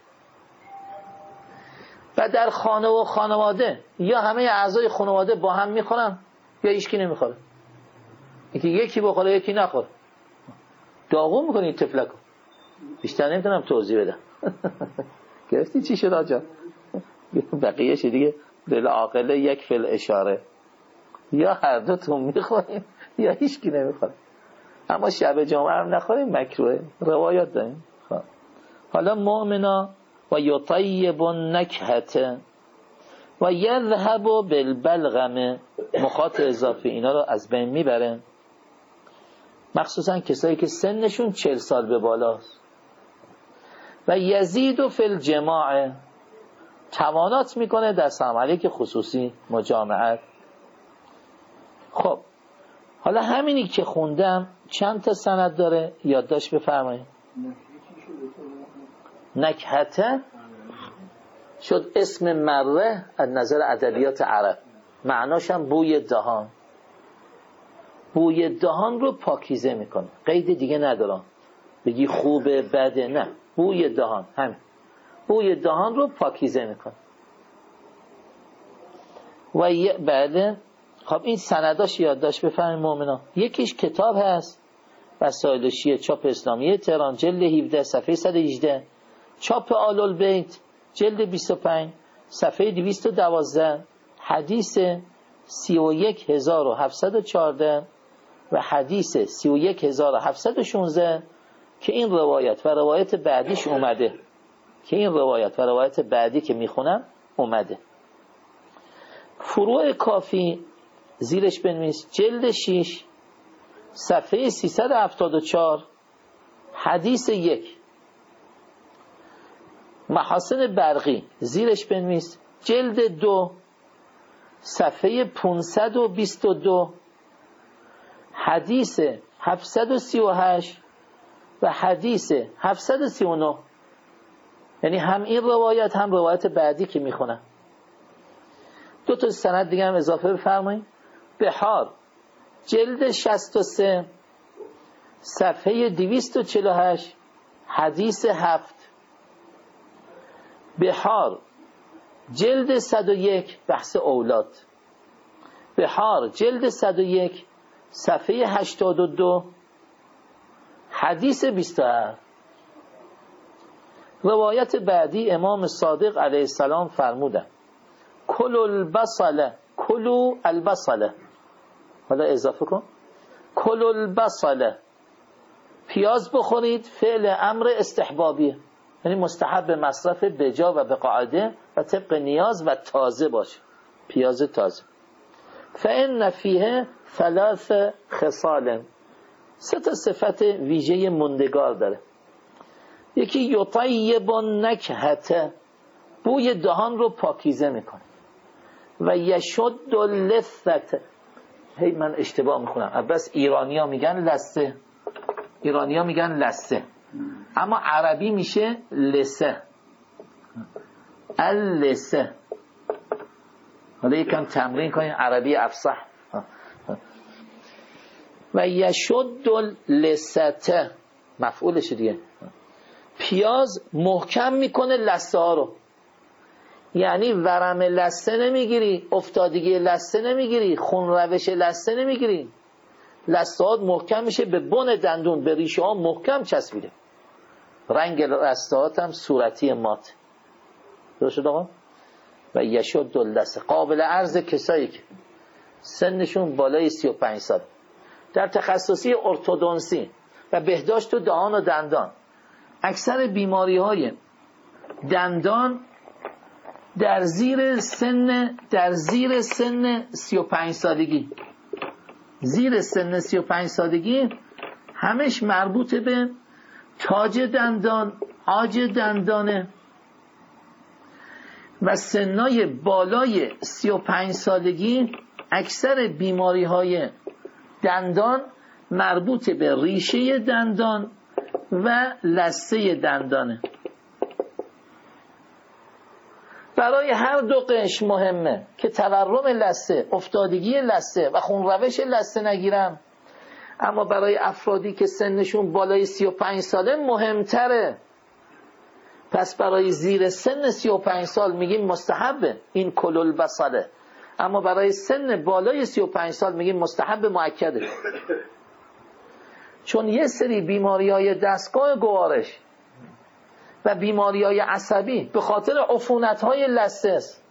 و در خانه و خانواده یا همه اعضای خانواده با هم میخورن یا هیچکی نمیخوره. یکی یکی بخوره یکی نخوره. داغون میکنی تفلکو. بیشتر نمیتونم توضیح بدم. گرفتی چی شد آجا؟ بقیهش دیگه دل عاقله یک فل اشاره. یا هر دو تون میخوریم یا هیچکی نمیخوره. اما شب جمعه هم نخوریم مکروه. روایات داریم. حالا مؤمنا و یطیب النکهة و یذهب بالبلغم، مخاط اضافی اینا رو از بین میبرن، مخصوصا کسایی که سنشون چهل سال به بالاست. و یزید فی الجماع، توانات میکنه در سلام علیک خصوصی مجامعت. خب حالا همینی که خوندم چند تا سند داره یادداشت بفرمایید. نکهته شد اسم مره از نظر ادبیات عرب، معناش هم بوی دهان. بوی دهان رو پاکیزه میکنه، قید دیگه ندارم بگی خوبه بده، نه، بوی دهان، همین بوی دهان رو پاکیزه میکنه. و ی... بعد خب این سنداش یادداشت بفرمایید مؤمنا. یکیش کتاب هست وسایل شیعه چاپ اسلامی تهران جلد هفده صفحه صد و هجده، چاپ آل البیت جلد بیست و پنج صفحه دویست و دوازده، حدیث سی و یک هزار و هفتصد و چهارده و حدیث سی و یک هزار و هفتصد و شانزده که این روایت و روایت بعدیش اومده، که این روایت و روایت بعدی که میخونم اومده. فروع کافی زیرش بنویس جلد شش صفحه سیصد و هفتاد و چهار حدیث یک. محاسن برقی زیرش بنویس جلد دو صفحه پانصد و بیست و دو حدیث هفتصد و سی و هشت و حدیث هفتصد و سی و نه. یعنی هم این روایت هم روایت بعدی که میخونم. دو تا سند دیگه هم اضافه بفرمایید. بحار جلد شصت و سه صفحه دویست و چهل و هشت حدیث هفت. بحار جلد صد و یک بحث اولاد. بحار جلد صد و یک صفحه هشتاد و دو حدیث بیست و هفت. روایت بعدی امام صادق علیه السلام فرمودن کلوا البصل، کلوا البصل، حالا اضافه کن کلوا البصل، پیاز بخورید، فعل امر استحبابیه، یعنی مستحب مصرف بجا و به قاعده و طبق نیاز و تازه باشه، پیاز تازه. فإن فیه ثلاث خصال، سه تا صفت ویژه مندگار داره. یکی یطیب النکهة، بوی دهان رو پاکیزه میکنه. و یشد اللثة، هی من اشتباه میخونم، بس ایرانی ها میگن لسه، ایرانی ها میگن لسه، اما عربی میشه لسه، اللسه. حالا یکم تمرین کنین عربی افصح. و یشد اللثة مفعولش دیگه، پیاز محکم میکنه لسه ها رو، یعنی ورم لسه نمیگیری، افتادگی لسه نمیگیری، خون روش لسه نمیگیری، لسه ها محکم میشه، به بن دندون به ریشه ها محکم چسبیده، رنگ لسه ها هم صورتی مات. درست شد آقا؟ و یشد اللثه، قابل عرض کسایی که سنشون بالای سی و پنج سال. در تخصصی ارتودنسی و بهداشت و دهان و دندان اکثر بیماری های دندان در زیر سن در زیر سن سی و پنج سالگی زیر سن سی و پنج سالگی همش مربوط به تاج دندان، عاج دندانه و سنای بالای سی و پنج سالگی اکثر بیماری های دندان مربوط به ریشه دندان و لثه دندانه. برای هر دو قشر مهمه که تورم لثه، افتادگی لثه و خونروش لثه نگیرن، اما برای افرادی که سنشون بالای سی و پنج ساله مهمتره. پس برای زیر سن سی و پنج سال میگیم مستحبه این کلول بصله، اما برای سن بالای سی و پنج سال میگیم مستحب مؤکده. چون یه سری بیماری های دستگاه گوارش و بیماری های عصبی به خاطر عفونت های لثه است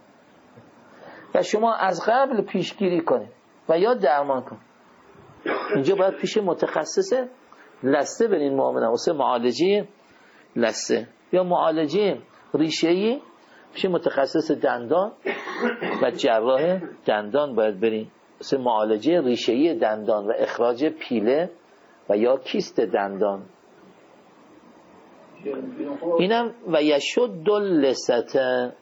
و شما از قبل پیشگیری کنید و یا درمان کنید. اینجا باید پیش متخصص لثه برین معامله، واسه معالجه لثه یا معالجه ریشه‌ای پیش متخصص دندان و جراح دندان باید برین واسه معالجه ریشه‌ای دندان و اخراج پیله و یا کیست دندان. اینم و یشد اللثه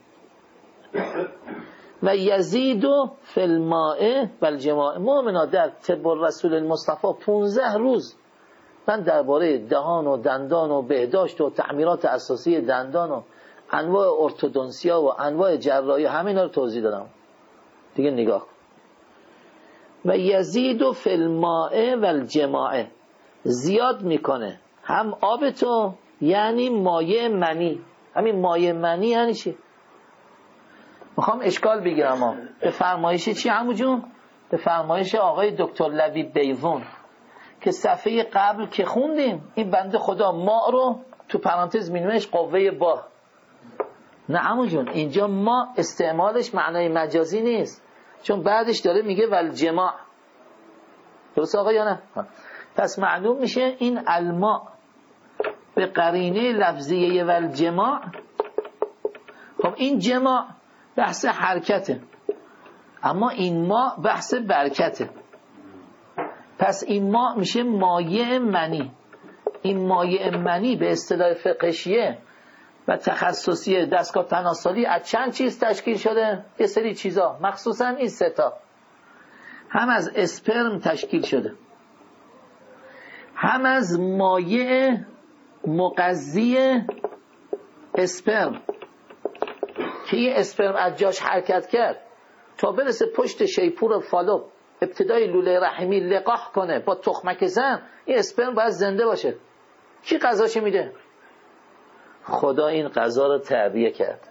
و یزید فی الماء و الجماع. مؤمنا در طب رسول المصطفى پانزده روز من درباره دهان و دندان و بهداشت و تعمیرات اساسی دندان و انواع ارتودنسیا و انواع جراحی همین رو توضیح دادم. دیگه نگاه کن. و یزید فی الماء و الجماع، زیاد میکنه هم آب تو، یعنی مایع منی. همین مایع منی یعنی چی؟ میخوام اشکال بگیرم ها. به فرمایش چی عمو جون؟ به فرمایش آقای دکتر لبیب بیضون که صفحه قبل که خوندیم این بنده خدا ما رو تو پرانتز مینوش قوه با. نه عمو جون، اینجا ما استعمالش معنای مجازی نیست، چون بعدش داره میگه والجماع. درست آقا یا نه؟ پس معلوم میشه این الماء به قرینه لفظیه والجماع. خب این جماع بحث حرکته، اما این ما بحث برکته. پس این ما میشه مایع منی. این مایع منی به اصطلاح فقهیه و تخصصی دستگاه تناسلی از چند چیز تشکیل شده؟ یه سری چیزا، مخصوصا این سه تا. هم از اسپرم تشکیل شده، هم از مایع مغذی اسپرم که یه اسپرم از جاش حرکت کرد تا برسه پشت شیپور فالوپ ابتدای لوله رحمی لقاح کنه با تخمک زن. این اسپرم باید زنده باشه. کی غذاش میده؟ خدا این غذا رو تعبیه کرد،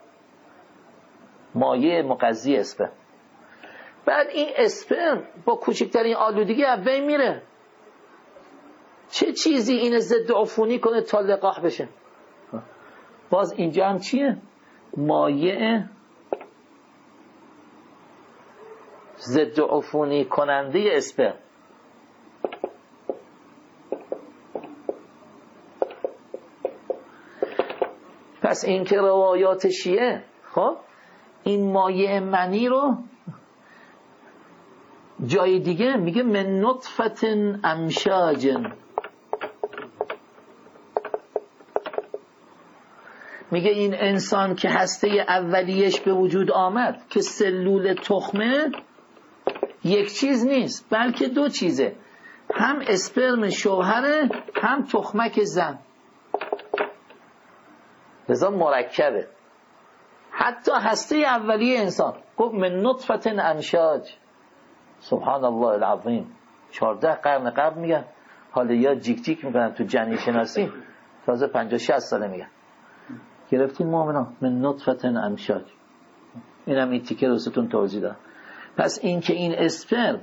مایع مغذی اسپرم. بعد این اسپرم با کوچکترین آلودگی از بین میره. چه چیزی این ضد عفونی کنه تا لقاح بشه؟ باز اینجا هم چیه؟ مایع ضد عفونی کننده اسپرم. پس این که روایات شیعه، خب این مایع منی رو جای دیگه میگه من نطفت امشاج، میگه این انسان که هسته اولیش به وجود آمد که سلول تخمه یک چیز نیست بلکه دو چیزه، هم اسپرم شوهره هم تخمک زن، لذا مرکبه. حتی هسته اولیه انسان گفت من نطفت امشاج. سبحان الله العظیم. چهارده قرن قبل میگن، حالا یا جیک جیک میکنن تو جنین شناسی، تازه پنجاه شصت ساله میگن. گرفتین مؤمنا؟ من نطفت امشاج. اینم این تیکه روستون توضیح دادم. پس این که این اسپرم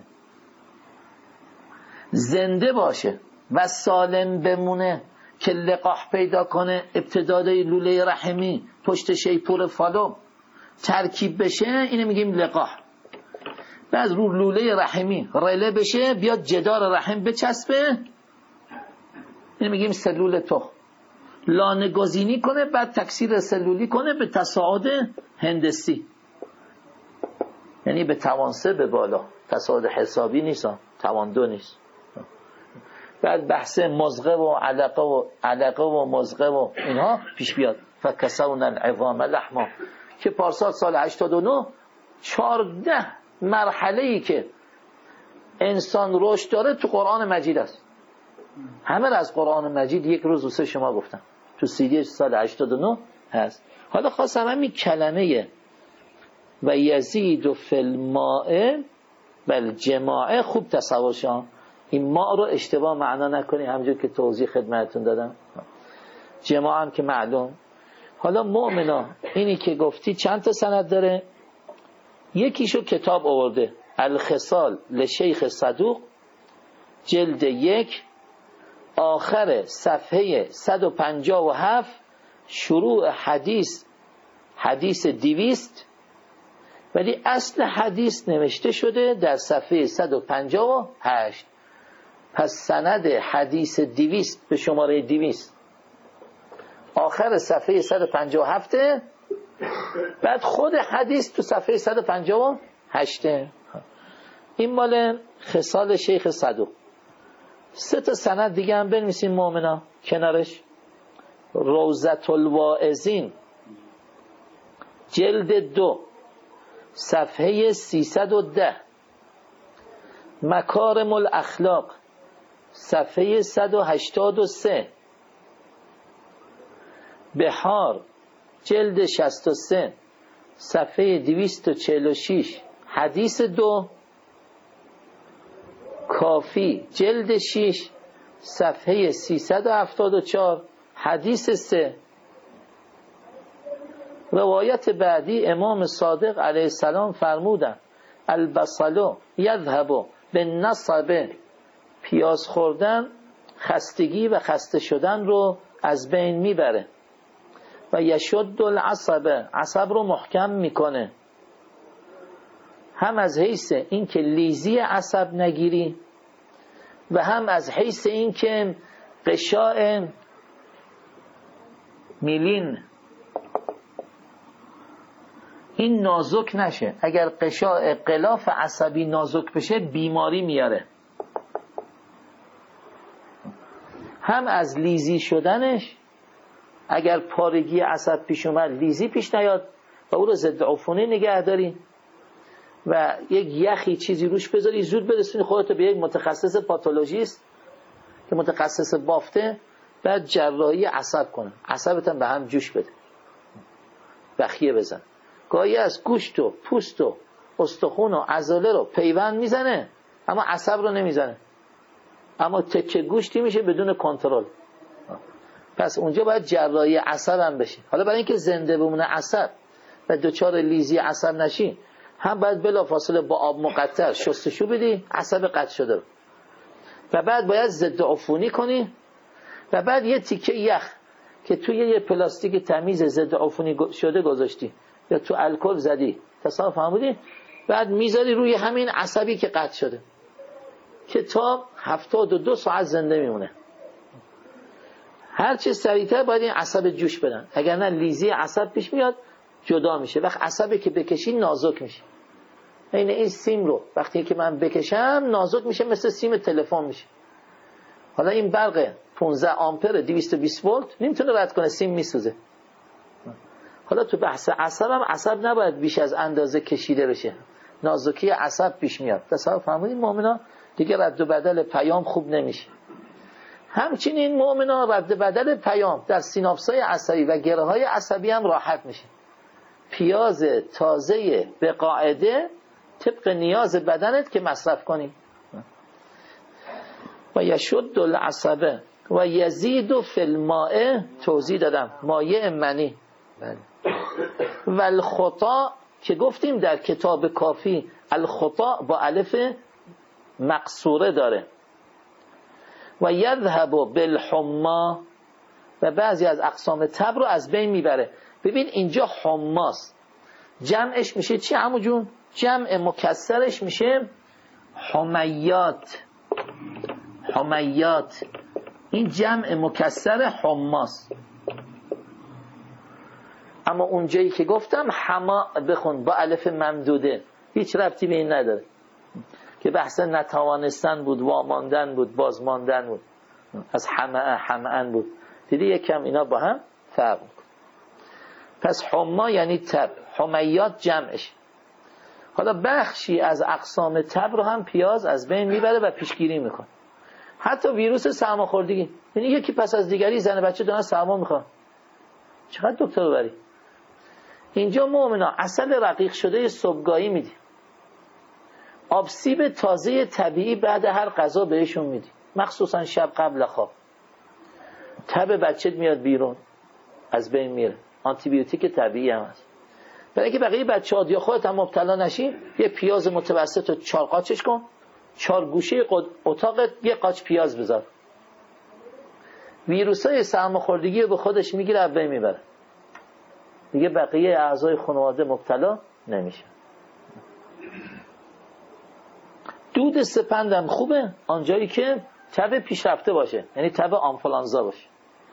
زنده باشه و سالم بمونه که لقاح پیدا کنه ابتدای لوله رحمی پشت شیپور فالوپ ترکیب بشه، اینو میگیم لقاح. بعد رو لوله رحمی رله بشه، بیاد جدار رحم بچسبه، این میگیم سلول تخم، لانه گزینی کنه، بعد تکثیر سلولی کنه به تصاعد هندسی، یعنی به توان سه به بالا، تصاعد حسابی نیست، توان دو نیست. بعد بحث مزغه و علقه و علقه و مزغه و اینها پیش بیاد. فکسون العظام لحما که پارسال سال هشتاد و نه چهارده مرحله‌ای که انسان رشد داره تو قرآن مجید است. همه از قرآن مجید یک روز و سه شما گفتم تو سیدی سال هشتاد و نه هست. حالا خواستم همین کلمه و یزید و فلماء بل جماعه خوب تصور شان، این ما رو اشتباه معنا نکنی، همونجور که توضیح خدمتتون دادم. جماعه هم که معلوم. حالا مؤمنا اینی که گفتی چند تا سند داره؟ یکیشو کتاب آورده الخصال لشیخ صدوق جلد یک آخر صفحه صد و پنجاه و هفت شروع حدیث حدیث دویست، ولی اصل حدیث نوشته شده در صفحه صد و پنجاه و هشت. پس سند حدیث دویست به شماره دویست آخر صفحه صد و پنجاه و هفت، بعد خود حدیث تو صفحه صد و پنجاه و هشت. این مال خصال شیخ صدوق. سه تا سند دیگه هم بنویسین مؤمنا کنارش. روضة الواعظین جلد دو صفحه سیصد و ده، مکارم الاخلاق صفحه صد و هشتاد و سه، بحار جلد شصت و سه صفحه دویست و چهل و شش حدیث دو، کافی جلد شش صفحه سیصد و هفتاد و چهار حدیث سه. روایت بعدی امام صادق علیه السلام فرمودن البصلو یذهب بالنصب، پیاز خوردن خستگی و خسته شدن رو از بین میبره، و یشد العصب، عصب رو محکم میکنه، هم از حیث این که لیزی عصب نگیری و هم از حیث این که قشاء میلین این نازک نشه. اگر قشاء غلاف عصبی نازک بشه بیماری میاره، هم از لیزی شدنش، اگر پارگی عصب پیش اومد لیزی پیش نیاد و او رو ضد عفونی نگه داری و یک یخی چیزی روش بذاری، زود برسونی خودتو به یک متخصص پاتولوژیست که متخصص بافته، بعد جراحی عصب کنه، عصبت هم به هم جوش بده، بخیه بزن. گاهی از گوشت و پوست و استخون و عضله رو پیوند میزنه اما عصب رو نمیزنه، اما تکه گوشتی میشه بدون کنترل. پس اونجا باید جراحی عصب هم بشه. حالا برای اینکه زنده بمونه عصب و دچار لیزی عصب نشی، هم باید بلافاصله با آب مقطر شستشو بدی عصب قطع شده رو، و بعد باید ضد عفونی کنی، و بعد یه تیکه یخ که توی یه پلاستیک تمیز ضد عفونی شده گذاشتی یا تو الکل زدی، تصور فهمیدی، بعد میذاری روی همین عصبی که قطع شده که تا هفتاد و دو ساعت زنده میمونه. هرچی سریعتر باید این عصب جوش بدن، اگر نه لیزی عصب پیش میاد جدا میشه. وقت عصبی که بکشی نازک میشه، این این سیم رو وقتی که من بکشم نازک میشه، مثل سیم تلفن میشه. حالا این برق پانزده آمپر دویست و بیست ولت نمیتونه رد کنه، سیم میسوزه. حالا تو بحث عصب هم عصب نباید بیش از اندازه کشیده بشه، نازکی عصب پیش میاد. تصور فرمودین مؤمنا دیگه رد و بدل پیام خوب نمیشه. همچنین مؤمنا رد بدل پیام در سیناپس‌های عصبی و گره‌های عصبی هم راحت میشه. پیاز تازه به قاعده طبق نیاز بدنت که مصرف کنی. و یشد العصبه و یزید فی الماء، توضیح دادم مایع منی. و الخطا که گفتیم در کتاب کافی الخطا با الف مقصوره داره. و یذهب بالحما، و بعضی از اقسام تب رو از بین میبره. ببین اینجا حماست، جمعش میشه چی عمو جون؟ جمع مکسرش میشه حمیات. حمیات این جمع مکسر حماس. اما اونجایی که گفتم حما بخون با الف ممدوده، هیچ ربطی به این نداره که بحث نتوانستن بود، واماندن بود، بازماندن بود، از حمه حمعن بود. دیدی یکم اینا با هم فرق میکنه. پس حما یعنی تب، حمیات جمعش. حالا بخشی از اقسام تب رو هم پیاز از بین میبره و پیشگیری میکنه. حتی ویروس سرماخوردگی، یعنی یکی پس از دیگری زن بچه دارن سرما میخوان، چقدر دکتر ببری. اینجا مؤمنا عسل رقیق شده صبحگاهی میدی، آبسیب تازه طبیعی بعد هر غذا بهشون میدی، مخصوصا شب قبل خواب. تب بچت میاد بیرون، از بین میره. آنتی بیوتیک طبیعی هم هست. برای اینکه بقیه بچه‌ها یا خودت هم مبتلا نشی، یه پیاز متوسط رو چهار قاچش کن، چهار گوشه اتاقت یه قاچ پیاز بذار. ویروسای سرماخوردگی رو به خودش میگیره، از بین میبره. دیگه بقیه اعضای خانواده مبتلا نمیشه. دود سپندم خوبه آنجایی که تب پیشرفته باشه، یعنی تب آنفولانزا باشه.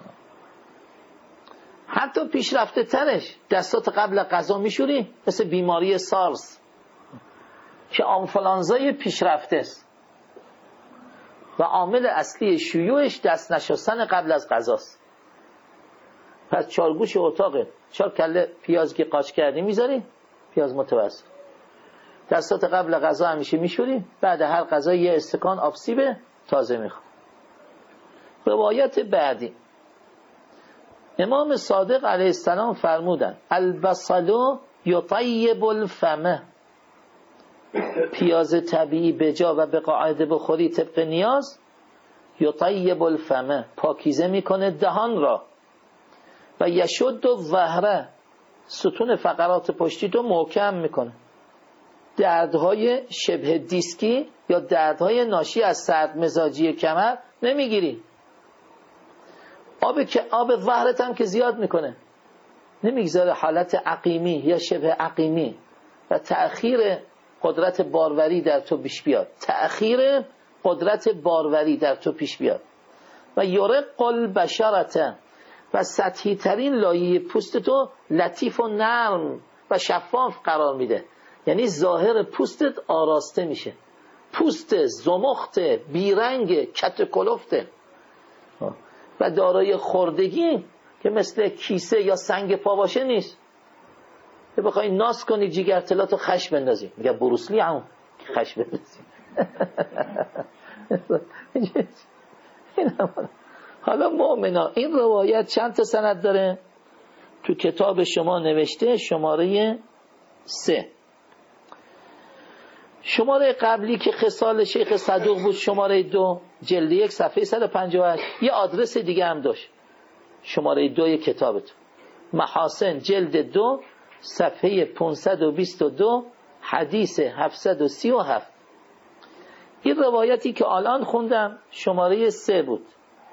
حتی پیشرفته ترش دستات قبل غذا میشوری، مثل بیماری سارس که آنفولانزای پیشرفته است و عامل اصلی شیوعش دست نشستن قبل از غذاست. پس چارگوش اتاقه، چهار کله پیاز که قاچ کردی میذاری، پیاز متوسط، دستات قبل غذا همیشه میشوری، بعد هر غذا یه استکان آبسیب تازه میخوری. روایت بعدی، امام صادق علیه السلام فرمودن البصل یطیب الفم، پیاز طبیعی به جا و به قاعده بخوری طبق نیاز، یطیب الفم، پاکیزه میکنه دهان را، و یشد الظهر، ستون فقرات پشتی رو محکم میکنه. دردهای شبه دیسکی یا دردهای ناشی از سرد مزاجی کمر نمیگیری. آب که آب ظهرت هم که زیاد میکنه، نمیگذاره حالت عقیمی یا شبه عقیمی و تأخیر قدرت باروری در تو پیش بیاد، تأخیر قدرت باروری در تو پیش بیاد. و یرق البشرة، و سطحی ترین لایه پوست تو لطیف و نرم و شفاف قرار میده، یعنی ظاهر پوستت آراسته میشه. پوست زمخت بیرنگ کت کلفته و دارای خردگی که مثل کیسه یا سنگ پا باشه نیست که بخوای ناس کنی جیگرتلاتو خش بندازی. میگه بروسلی همون خش بندازی. حالا مؤمنا این روایت چند تا سند داره؟ تو کتاب شما نوشته شماره سه. شماره قبلی که خصال شیخ صدوق بود شماره دو، جلد یک صفحه صد و پنجاه و هشت. یه آدرس دیگه هم داشت، شماره دوی کتابتون، محاسن جلد دو صفحه پانصد و بیست و دو حدیث هفتصد و سی و هفت. این روایتی که الان خوندم شماره سه بود.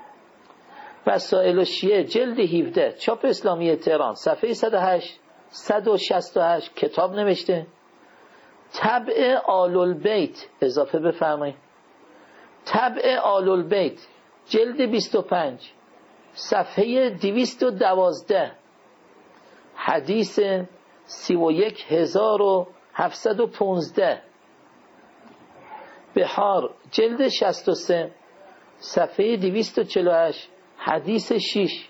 وسائل شیعه جلد هفده چاپ اسلامی تهران صفحه صد و هشت صد و شصت و هشت کتاب نوشته. طبع آل البیت اضافه بفرمایید، طبع آل البیت جلد بیست و پنج صفحه دویست و دوازده حدیث سی و یک هزار و هفتصد و پانزده. بحار جلد شصت و سه صفحه دویست و چهل و هشت حدیث شش.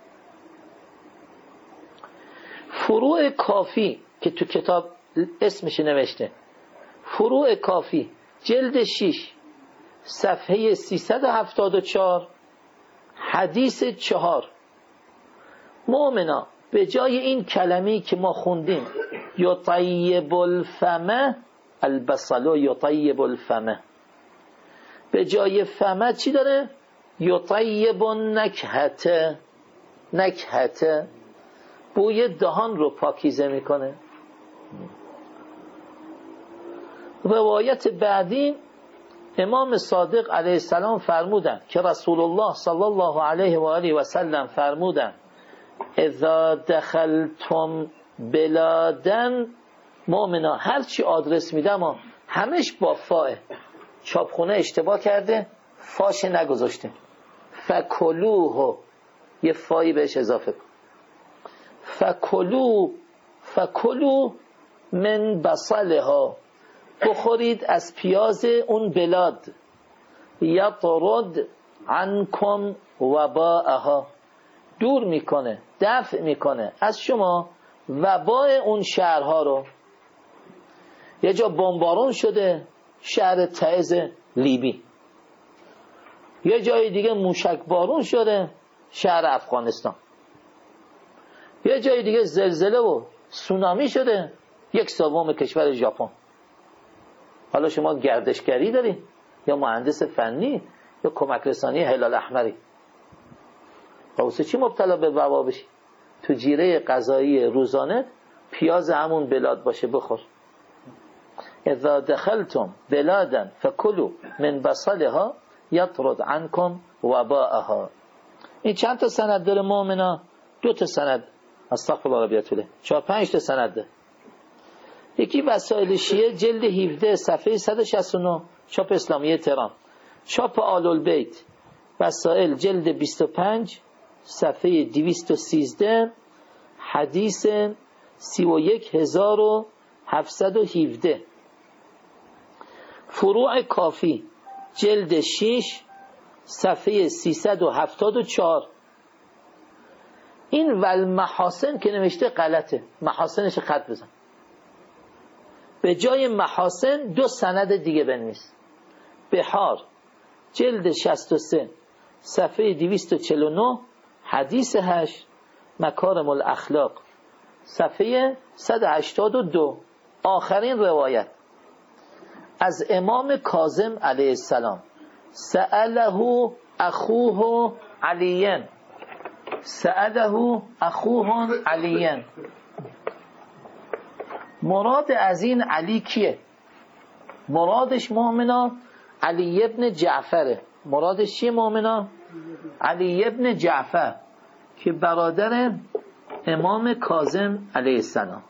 فروع کافی که تو کتاب اسمش نوشته، فروع کافی جلد شش صفحه سیصد و هفتاد و چهار حدیث چهار. مؤمنا به جای این کلمه‌ای که ما خوندیم یطیب الفم، البصل یطیب الفم، به جای فمه چی داره؟ یطیب النکهت، نکهت بوی دهان رو پاکیزه میکنه. روایت بعدی امام صادق علیه السلام فرمودن که رسول الله صلی الله علیه و آله و سلم فرمودن اذا دخلتم بلادن مؤمنا هر چی آدرس میدم و همش با فاه، چاپخونه اشتباه کرده فاش نگذاشته، فکلوه یه فایی بهش اضافه کن، فکلو فکلو من بصلها بخورید از پیاز اون بلاد، یطرد عنکم وباءها دور میکنه دفع میکنه از شما وبای اون شهرها رو. یه جا بمبارون شده شهر تعز لیبی، یه جای دیگه موشک بارون شده شهر افغانستان، یه جای دیگه زلزله و سونامی شده یک سوم کشور ژاپن. حالا شما گردشگری داری یا مهندس فنی یا کمک رسانی هلال احمری، واسه چی مبتلا به وبا بشی؟ تو جیره غذایی روزانه پیاز همون بلاد باشه بخور. اذا دخلتم بلادا فکلوا من بصلها یطرد عنکم وباءها. این چند تا سند داره مؤمنا؟ دو تا سند، استغفر الله ربی طوله، چهار پنج تا سند داره. یکی وسائل شیعه جلد هفده صفحه صد و شصت و نه چاپ اسلامی تهران، چاپ آل البیت وسائل جلد بیست و پنج صفحه دویست و سیزده حدیث سی و یک هزار و هفتصد و هفده، فروع کافی جلد شش صفحه سیصد و هفتاد و چهار. این والمحاسن که نوشته غلطه، محاسنش خط بزن، به جای محاسن دو سند دیگه بنویس. بحار جلد شصت و سه صفحه دویست و چهل و نه حدیث هشت، مکارم الاخلاق صفحه صد و هشتاد و دو آخرین روایت از امام کاظم علیه السلام، سأله اخوه علیین، سأله اخوه علیین. مراد از این علی کیه؟ مرادش مؤمنا علی ابن جعفره. مرادش چیه مؤمنا؟ علی ابن جعفر که برادر امام کاظم علیه السلام.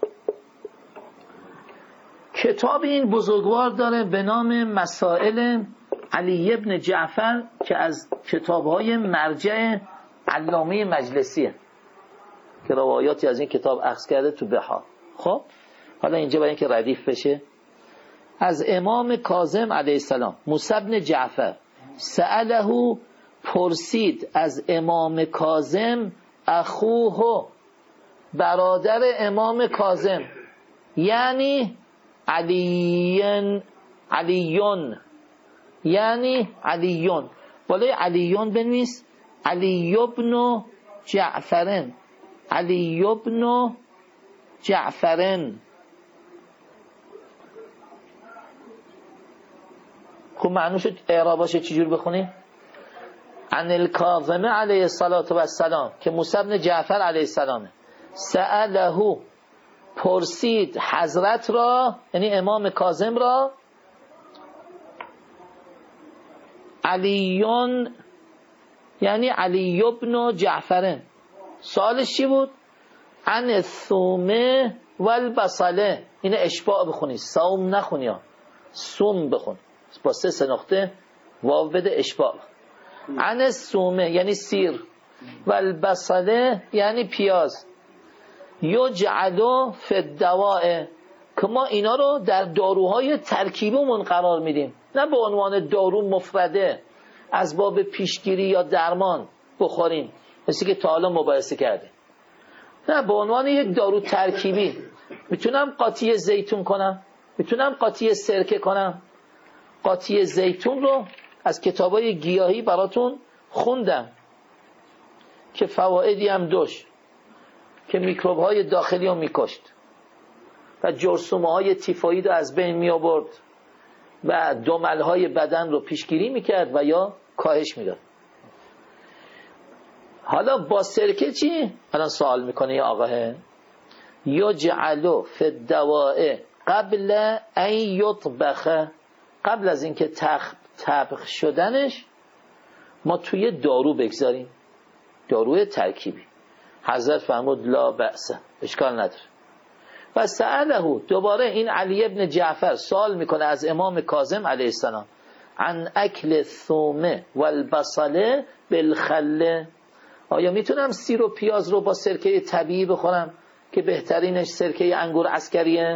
کتاب این بزرگوار داره به نام مسائل علی ابن جعفر که از کتاب‌های مرجع علامه مجلسیه که روایاتی از این کتاب اخذ کرده تو بحار. خب حالا اینجا برای اینکه ردیف بشه، از امام کاظم علیه السلام، موسی بن جعفر، سأله پرسید از امام کاظم، اخوه برادر امام کاظم، یعنی علیون علیون یعنی علیون، بالای علیون بنویس علی ابن جعفرن، علی ابن جعفرن. خب معنوش اعراباشه چجور بخونی؟ عن الکاظم علیه السلام که موسی بن جعفر علیه السلامه، سأله پرسید حضرت را، یعنی امام کاظم را، علیون یعنی علی ابن جعفرن. سوالش چی بود؟ عن الثومه والبصله. اینه اشباع بخونی، صوم نخونی ها، ثوم بخون با سه سه نقطه واو بده، اشباع. عن الثومه یعنی سیر، والبصله یعنی پیاز، یجعلو فی الدواء که ما اینا رو در داروهای ترکیبمون قرار میدیم، نه به عنوان دارو مفرده از باب پیشگیری یا درمان بخوریم مثل که تا حالا مباحثه کردیم، نه به عنوان یک دارو ترکیبی. میتونم قاطی زیتون کنم، میتونم قاطی سرکه کنم. قاطی زیتون رو از کتابای گیاهی براتون خوندم که فوائدی هم داشت که میکروب های داخلی رو میکشت و جرثومه های تیفوید رو از بین می آورد و دمل های بدن رو پیشگیری میکرد و یا کاهش میداد. حالا با سرکه چی؟ الان سوال میکنه یا آقاه، یجعلو فی الدواء قبل ان یطبخ، قبل از اینکه طبخ شدنش ما توی دارو بگذاریم، داروی ترکیبی. حضرت فرمود لا بأس، اشکال نداره. و سأله، دوباره این علی ابن جعفر سوال میکنه از امام کاظم علیه السلام عن اکل الثوم والبصل بالخل، آیا میتونم سیر و پیاز رو با سرکه طبیعی بخورم که بهترینش سرکه انگور عسکریه؟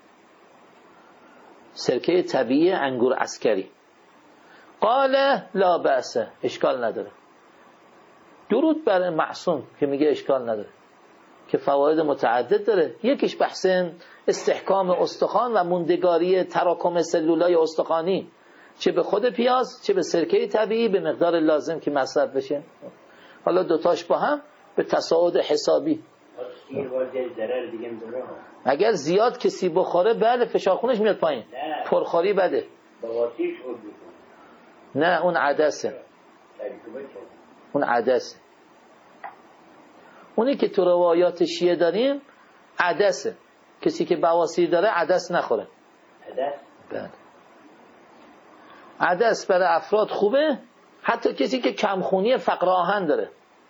سرکه طبیعی انگور عسکری. قال لا بأس، اشکال نداره. درود بر معصوم که میگه اشکال نداره، که فواید متعدد داره. یکیش بحث استحکام استخوان و موندگاری تراکم سلولای استخوانی، چه به خود پیاز چه به سرکه طبیعی به مقدار لازم که مصرف بشه. حالا دوتاش با هم به تصاعد حسابی. اگر زیاد کسی بخوره بله فشار خونش میاد پایین، پرخوری بده. نه اون عدسه، اون عدسه. اونی که تو روایات شیعه داریم عدسه. کسی که بواسیر داره عدس نخوره. عدس؟ بله. عدس برای افراد خوبه، حتی کسی که کمخونی فقر آهن داره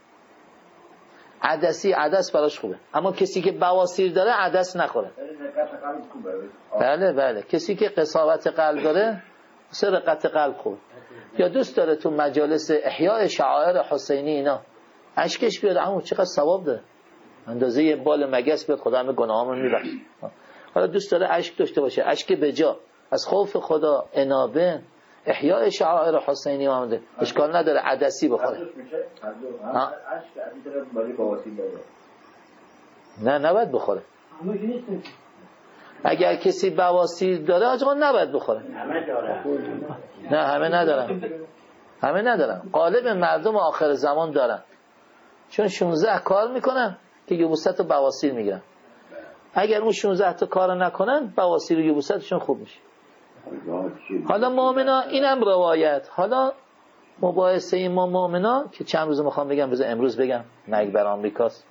عدسی عدس براش خوبه، اما کسی که بواسیر داره عدس نخوره. بله بله. کسی که قساوت قلب داره سر رقت قلب خوبه. یا دوست داره تو مجالس احیاء شعائر حسینی اینا اشکش بیاد، اما چقدر ثواب داره، اندازه یه بال مگس بیاد خدا همه گناهامون میبخشه. حالا دوست داره اشک داشته باشه، اشک بجا از خوف خدا، انابه، احیاء شعائر حسینی آمده، اشکال نداره عدسی بخوره. نه نباید بخوره. اگر کسی بواسیر داره آقا نباید بخوره. نه همه ندارن، همه ندارن. غالب مردم آخر زمان دارن، چون شانزده کار میکنن که یبوست و بواسیر میگیرن. اگر اون شانزده تا کار نکنن بواسیر و یبوستشون خوب میشه. حالا مؤمنا اینم روایت. حالا مباحثه این ما مؤمنا که چند روز میخوام بگم، بذار امروز بگم، نگ بر آمریکاست.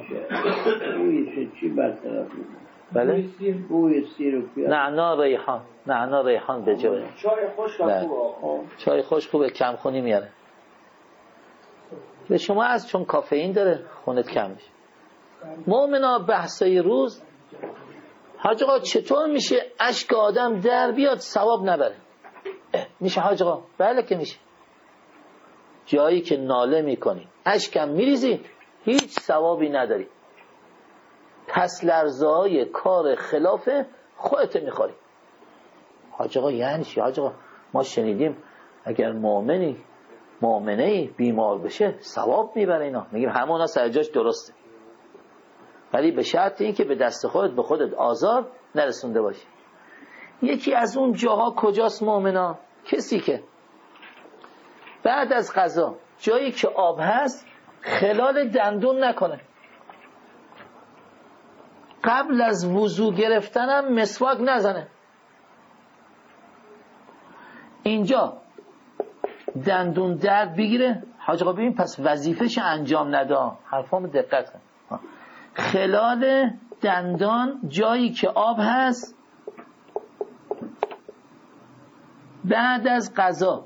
چی برطرف میکنه؟ بله؟ بوی سیر و پیاز. نعنا ریحان، نعنا ریحان به جای چای خوش خوبه. چای خوش خوبه، کم خونی میاره. به شما از چون کافئین داره خونت کم میشه. مؤمنا بحثای روز حاج آقا چطور میشه اشک آدم در بیاد ثواب نبره؟ میشه حاج آقا؟ بله که میشه. جایی که ناله میکنی اشکم میریزی هیچ ثوابی نداری، پس لرزهای کار خلاف خودت میخوری. حاج آقا یعنی چی؟ حاج آقا ما شنیدیم اگر مؤمنی مؤمنه‌ای بیمار بشه ثواب میبره. اینا میگیم همونا سر جاش درسته، ولی به شرط این که به دست خودت به خودت آزار نرسونده باشی. یکی از اون جاها کجاست مؤمنا؟ کسی که بعد از غذا جایی که آب هست خلال دندون نکنه، قبل از وضو گرفتنم مسواک نزنه. اینجا دندون درد بگیره حاج آقا ببین پس وظیفه‌ش انجام نده. حرفامو دقت کن. خلال دندان جایی که آب هست بعد از غذا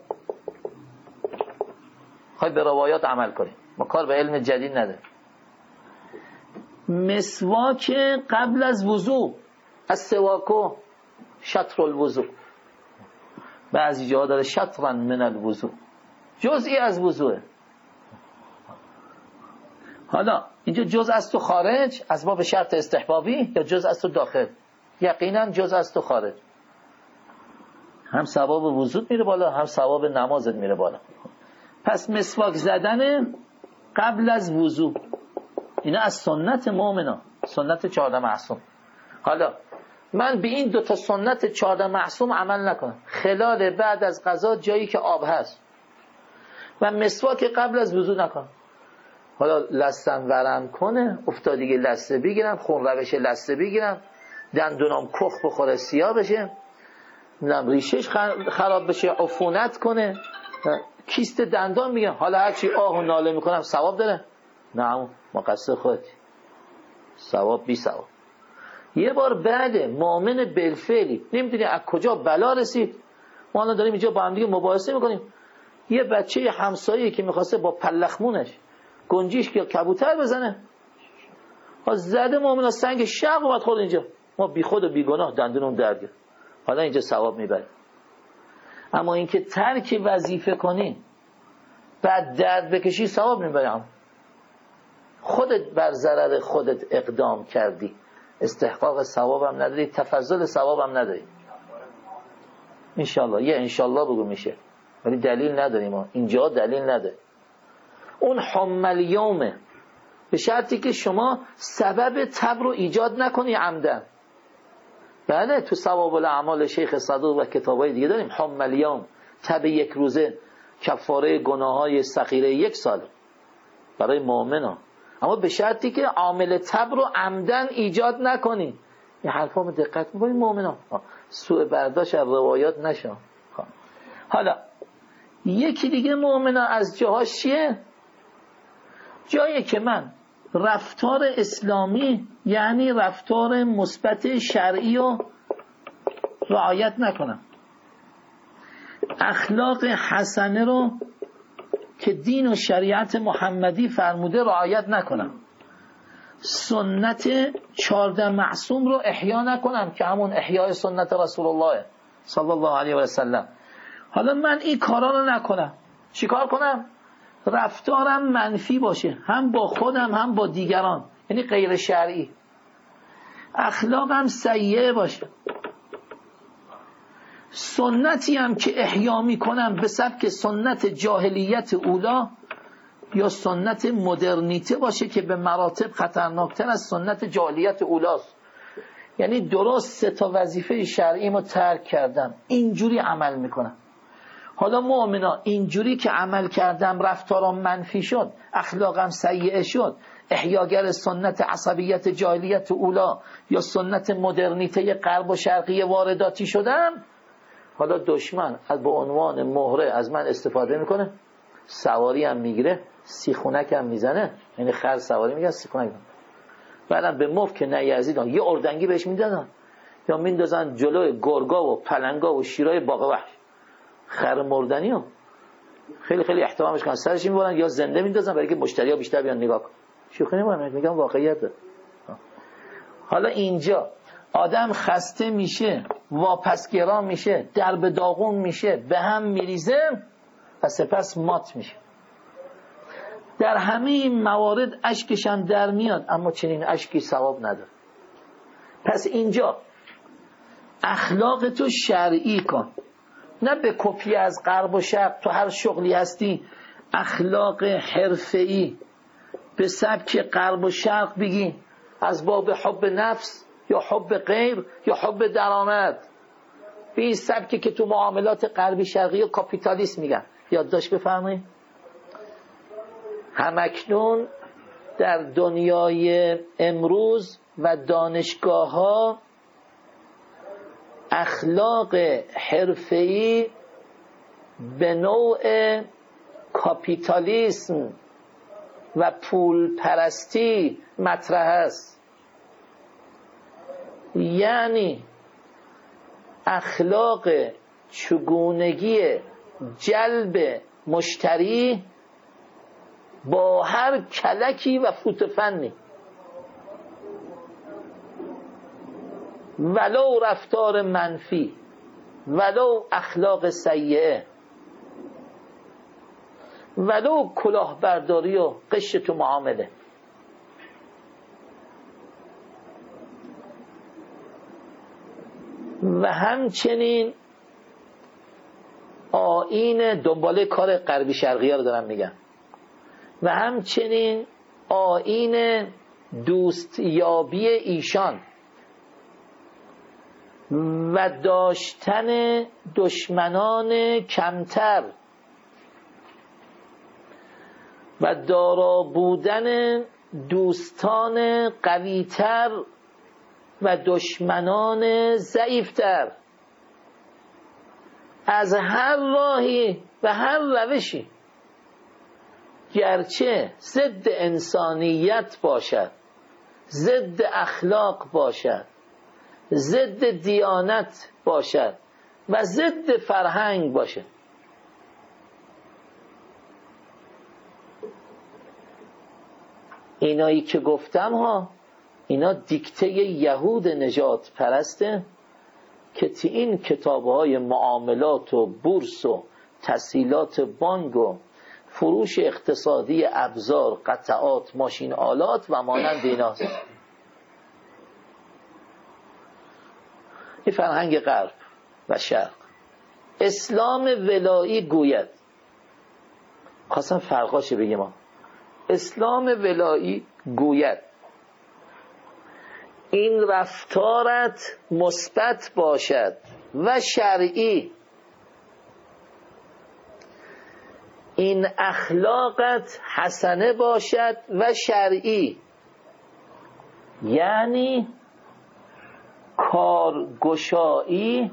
خواهی به روایات عمل کنی، ما کار به علم جدید نداره. مسواک قبل از وضو، از سواکو شطر الوضو، بعضی جاها داره شطرا من الوضو، جزئی از وضوه. حالا اینجا جز از تو خارج از باب شرط استحبابی یا جز از تو داخل؟ یقینا جز از تو خارج. هم ثواب وضوت میره بالا، هم ثواب نمازت میره بالا. پس مسواک زدن قبل از وضو اینا از سنت مؤمنا، سنت چهارده معصوم. حالا من به این دو تا سنت چهارده معصوم عمل نکنم، خلال بعد از غذا جایی که آب هست و مسواک قبل از وضو نکنم. حالا لستم ورم کنه افتادگی لسته بگیرم، خون روش لسته بگیرم، دندونام کخ بخوره سیاه بشه، نم ریشش خراب بشه، عفونت کنه، کیست دندان میگم، حالا هرچی آه و ناله میکنم ثواب داره؟ نه مقصر خودتی، ثواب بی ثواب. یه بار بعد مؤمن بالفعلی نمیدونی از کجا بلا رسید، ما الان داریم اینجا با هم دیگه مباحثه میکنیم، یه بچه همسایه که میخواسته با پلخمونش گنجیش یا کبوتر بزنه، ها زده مؤمن سنگ شق اومد خورد اینجا، ما بی خود و بی گناه دندونمون درد گرفت، حالا اینجا ثواب میبری. اما اینکه ترک وظیفه کنی بعد درد بکشی ثواب میبرم. خودت بر ضرر خودت اقدام کردی، استحقاق ثوابم نداری، تفضل ثوابم نداری. انشالله یه انشالله بگو میشه، ولی دلیل نداریم ما اینجا، دلیل نداره. اون حمل یومه، به شرطی که شما سبب تب رو ایجاد نکنی عمدن. بله تو ثواب الاعمال شیخ صدوق و کتابای دیگه داریم حمل یوم، تب یک روزه کفاره گناههای صغیره یک سال برای مؤمنان، اما به شرطی که عامل تب رو عمدن ایجاد نکنی. این حرفا رو دقت می‌کنید مؤمنان، سوء برداشت از روایات نشه. حالا یکی دیگه مؤمنان از جاهاش چیه؟ جایی که من رفتار اسلامی یعنی رفتار مثبت شرعی رو رعایت نکنم، اخلاق حسنه رو که دین و شریعت محمدی فرموده رعایت نکنم، سنت چارده معصوم رو احیا نکنم که همون احیای سنت رسول الله صلی الله علیه و سلم. حالا من این کارا رو نکنم، چیکار کنم؟ رفتارم منفی باشه، هم با خودم هم با دیگران، یعنی غیر شرعی. اخلاقم سیئه باشه. سنتی هم که احیا میکنم به سبک سنت جاهلیت اولا یا سنت مدرنیته باشه که به مراتب خطرناکتر از سنت جاهلیت اولاست. یعنی درست سه تا وظیفه شرعی ما ترک کردم، اینجوری عمل میکنم. حالا مؤمنا اینجوری که عمل کردم رفتارم منفی شد، اخلاقم سیئه شد، احیاگر سنت عصبیت جاهلیت اولا یا سنت مدرنیته غرب و شرقی وارداتی شدم، حالا دشمن از به عنوان مهره از من استفاده میکنه، سواری هم میگیره، سیخونک هم میزنه، یعنی خر سواری میگن سیخونک، بعدم به مفت که نیازیدن یه اردنگی بهش میدادن یا میندازن جلوی گرگا و پلنگا و شیرای باغ وحش، خر مردنی ها خیلی خیلی احترامش کنن، سرش میبرن یا زنده میندازن برای که مشتری ها بیشتر بیان نگاه کن. شوخی نمیکنم، میگم واقعیت. حالا اینجا آدم خسته میشه، واپسگرا میشه، درب داغون میشه، به هم میریزه و سپس مات میشه. در همه این موارد اشکش هم در میاد، اما چنین اشکی ثواب نداره. پس اینجا اخلاق تو شرعی کن، نه به کپی از غرب و شرق. تو هر شغلی هستی اخلاق حرفه‌ای به سبک غرب و شرق بگی، از باب حب نفس یا حب غیر یا حب درآمد، به این سبکی که تو معاملات غربی شرقی و کاپیتالیسم میگن. یادداشت بفرمایید. همکنون در دنیای امروز و دانشگاه ها اخلاق حرفه‌ای به نوع کاپیتالیسم و پول پرستی مطرح است. یعنی اخلاق چگونگی جلب مشتری با هر کلکی و فوتفنی، ولو رفتار منفی، ولو اخلاق سیئه، ولو کلاهبرداری و قش تو معامله. و همچنین آیین دنباله کار غربی شرقی ها رو دارم میگم، و همچنین آیین دوستیابی ایشان و داشتن دشمنان کمتر و دارا بودن دوستان قویتر و دشمنان ضعیفتر، از هر راهی و هر روشی، گرچه ضد انسانیت باشد، ضد اخلاق باشد، ضد دیانت باشد و ضد فرهنگ باشد، اینایی که گفتم ها اینا دیکته یهود نجات پرسته که تی این کتاب‌های معاملات و بورس و تسهیلات بانک و فروش اقتصادی ابزار، قطعات، ماشین آلات و مانند ایناست. این فرهنگ غرب و شرق. اسلام ولایی گوید، خواستم فرقاشه بگیم ما. اسلام ولایی گوید این رفتارت مثبت باشد و شرعی، این اخلاقت حسنه باشد و شرعی، یعنی کارگشایی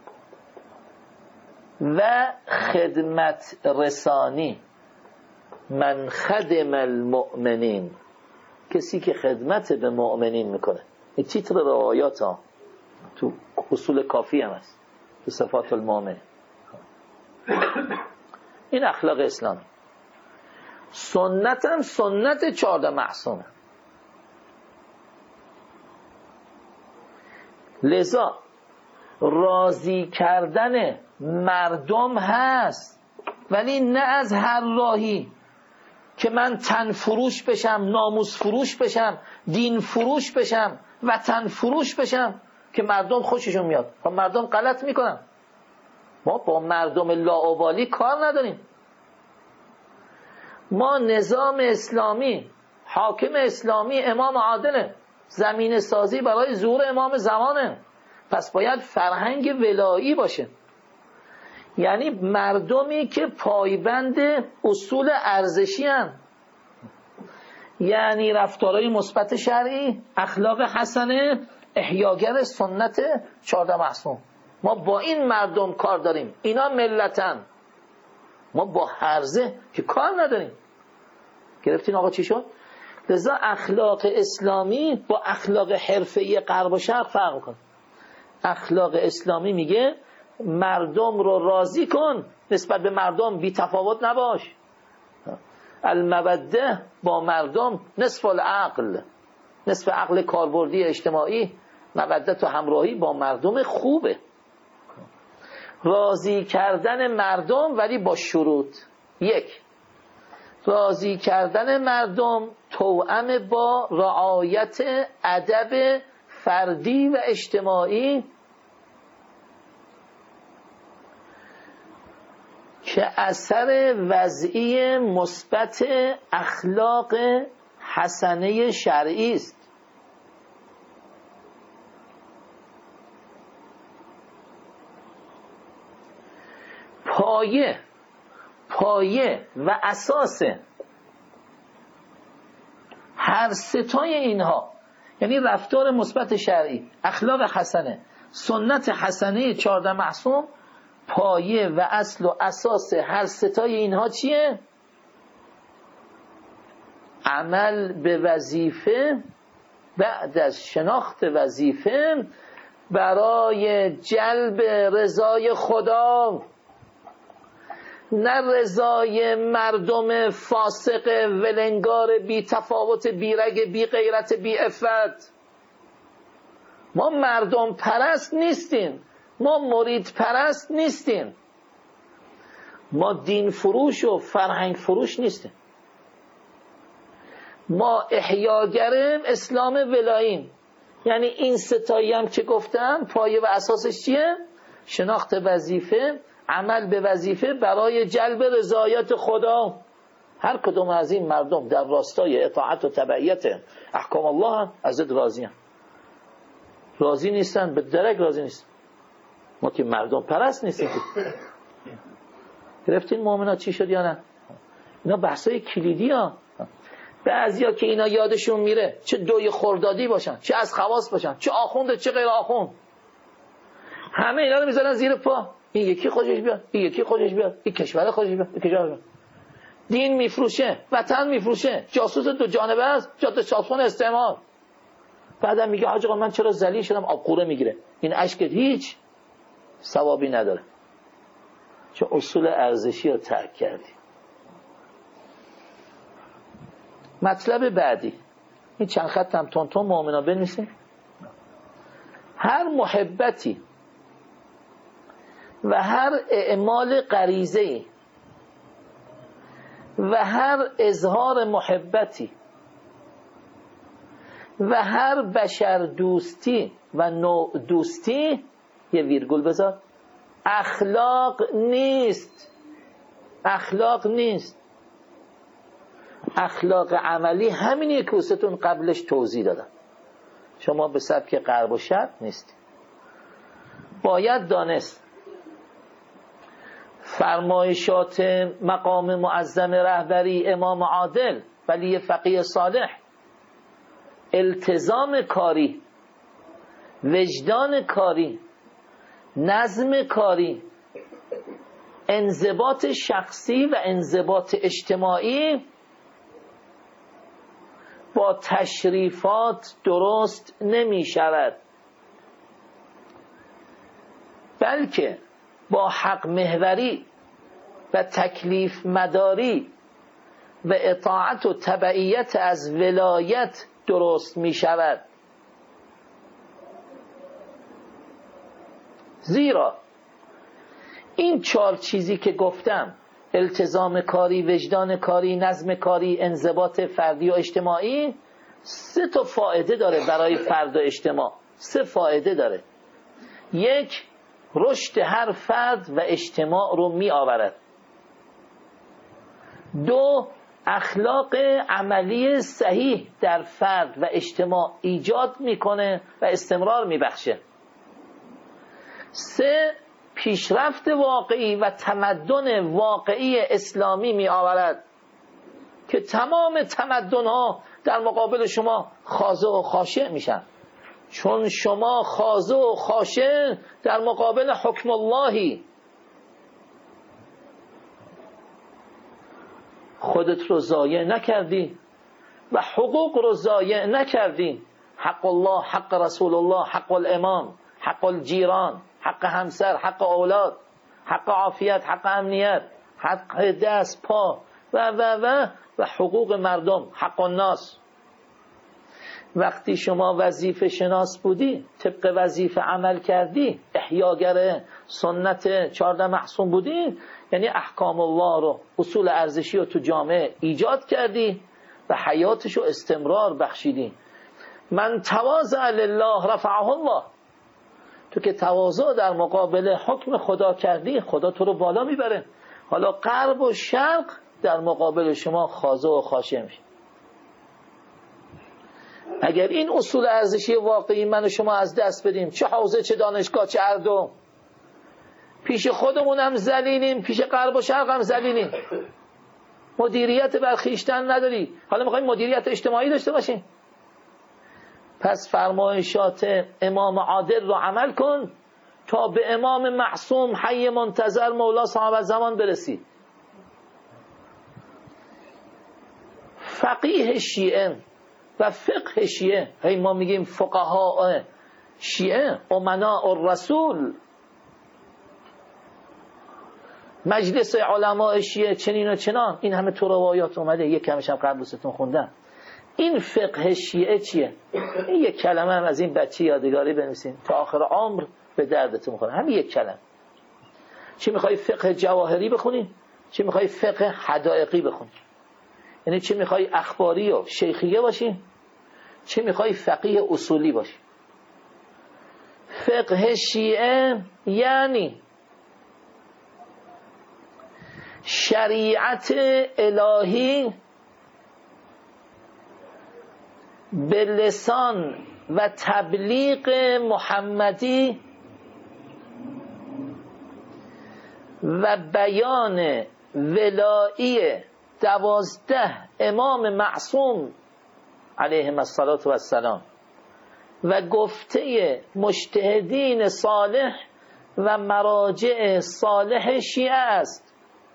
و خدمت رسانی. من خدم المؤمنین، کسی که خدمت به مؤمنین میکنه. این تیتر روایات ها تو اصول کافی هم هست، تو صفات المؤمن. این اخلاق اسلامی. سنت هم سنت چهارده معصومه. لذا راضی کردن مردم هست، ولی نه از هر راهی که من تن فروش بشم، ناموس فروش بشم، دین فروش بشم، وطن فروش بشم که مردم خوششون میاد. و مردم غلط میکنن. ما با مردم لاابالی کار نداریم. ما نظام اسلامی، حاکم اسلامی امام عادله، زمین سازی برای ظهور امام زمانه. پس باید فرهنگ ولایی باشه، یعنی مردمی که پایبند اصول ارزشی هن، یعنی رفتارهای مثبت شرعی، اخلاق حسنه، احیاگر سنت چهارده معصوم. ما با این مردم کار داریم. اینا ملتن، ما با هرزه که کار نداریم. گرفتین آقا چی شد؟ لذا اخلاق اسلامی با اخلاق حرفه‌ای غرب و شرق فرق می‌کنه. اخلاق اسلامی میگه مردم رو راضی کن، نسبت به مردم بی تفاوت نباش. الموده با مردم نصف العقل، نصف عقل کاربردی اجتماعی. مودت و همراهی با مردم خوبه. راضی کردن مردم ولی با شروط. یک، راضی کردن مردم توأم با رعایت ادب فردی و اجتماعی که اثر وضعی مثبت اخلاق حسنه شرعی است. پایه پایه و اساس هر ستای اینها، یعنی رفتار مثبت شرعی، اخلاق حسنه، سنت حسنه چهارده معصوم، پایه و اصل و اساس هر ستای اینها چیه؟ عمل به وظیفه بعد از شناخت وظیفه برای جلب رضای خدا، نه رضای مردم فاسق ولنگار بی تفاوت، بی رگ، بی غیرت، بی عفت. ما مردم پرست نیستیم، ما مرید پرست نیستیم، ما دین فروش و فرهنگ فروش نیستیم. ما احیاگریم، اسلام ولاییم. یعنی این ستایی هم که گفتم پایه و اساسش چیه؟ شناخت وظیفه، عمل به وظیفه برای جلب رضایت خدا. هر کدوم از این مردم در راستای اطاعت و تبعیت احکام الله هم ازت راضی هم. راضی نیستن، به درک راضی نیستن. ما که مردم پرست نیستیم. گرفتین مؤمنات چی شد یا نه؟ اینا بحثای کلیدی ها. بعضیا که اینا یادشون میره، چه دوی خردادی باشن، چه از خواص باشن، چه آخونده چه غیر آخوند، همه اینا رو میذارن زیر پا. این یکی خودش بیاد، این یکی خودش بیاد، این کشور خودش بیاد، این کشور بیاد. دین میفروشه، وطن میفروشه، جاسوس دو جانبه است، جاده چاپخون استعمار. بعدم میگه حاج آقا من چرا ذلیل شدم، آب قوره میگیره. این اشک هیچ ثوابی نداره، چون اصول ارزشی رو ترک کردی. مطلب بعدی، این چند خط هم تون تون مؤمنا بنویسین. هر محبتی و هر اعمال غریزه‌ای و هر اظهار محبتی و هر بشر دوستی و نوع دوستی، یه ویرگول بذار، اخلاق نیست. اخلاق نیست. اخلاق عملی همینیه که وستون قبلش توضیح دادم. شما به سبک غرب و شرق نیستی. باید دانست فرمایشات مقام معظم رهبری امام عادل ولی فقیه صالح، التزام کاری، وجدان کاری، نظم کاری، انضباط شخصی و انضباط اجتماعی با تشریفات درست نمی شود، بلکه با حق محوری و تکلیف مداری و اطاعت و تبعیت از ولایت درست می شود. زیرا این چهار چیزی که گفتم، التزام کاری، وجدان کاری، نظم کاری، انضباط فردی و اجتماعی، سه تا فایده داره برای فرد و اجتماع. سه فایده داره. یک، رشد هر فرد و اجتماع رو می آورد. دو، اخلاق عملی صحیح در فرد و اجتماع ایجاد میکنه و استمرار میبخشه. سه، پیشرفت واقعی و تمدن واقعی اسلامی می آورد که تمام تمدن ها در مقابل شما خاضع و خاشع میشن، چون شما خاضع و خاشع در مقابل حکم اللهی. خودت رو ضایع نکردی و حقوق رو ضایع نکردی. حق الله، حق رسول الله، حق الامام، حق الجیران، حق همسر، حق اولاد، حق عافیت، حق امنیت، حق دست پا و و و و حقوق مردم، حق الناس. وقتی شما وظیفه شناس بودی، طبق وظیفه عمل کردی، احیاگر سنت چهارده معصوم بودی، یعنی احکام الله رو، اصول ارزشی رو تو جامعه ایجاد کردی و حیاتش رو استمرار بخشیدی. من تواضع لله رفعه الله. تو که تواضع در مقابل حکم خدا کردی، خدا تو رو بالا میبره. حالا غرب و شرق در مقابل شما خاضع و خاشع میشه. اگر این اصول ارزشی واقعی من و شما از دست بدیم، چه حوزه، چه دانشگاه، چه اردو، پیش خودمون هم ذلیلیم، پیش غرب و شرق هم ذلیلیم. مدیریت بر خویشتن نداری، حالا میخوایم مدیریت اجتماعی داشته باشیم. پس فرمایشات امام عادل رو عمل کن تا به امام معصوم حی منتظر مولا صاحب زمان برسی. فقیه شیعه و فقه شیعه، هی ما میگیم فقها شیعه، امناء الرسول، مجلس علماء شیعه چنین و چنان، این همه تو روایات اومده، یک کمش هم قبلستون خوندم. این فقه شیعه چیه؟ این یک کلمه هم از این بچه یادگاری بنویسین تا آخر عمر به دردتون میخوره. همین یک کلمه. چی میخوای فقه جواهری بخونی؟ چی میخوای فقه حدائقی بخونی؟ یعنی چی میخوای اخباری و شیخیه باشی؟ چی میخوای فقیه اصولی باشی؟ فقه شیعه یعنی شریعت الهی به لسان و تبلیغ محمدی و بیان ولایی دوازده امام معصوم علیهم السلام و گفته مجتهدین صالح و مراجع صالح شیعه است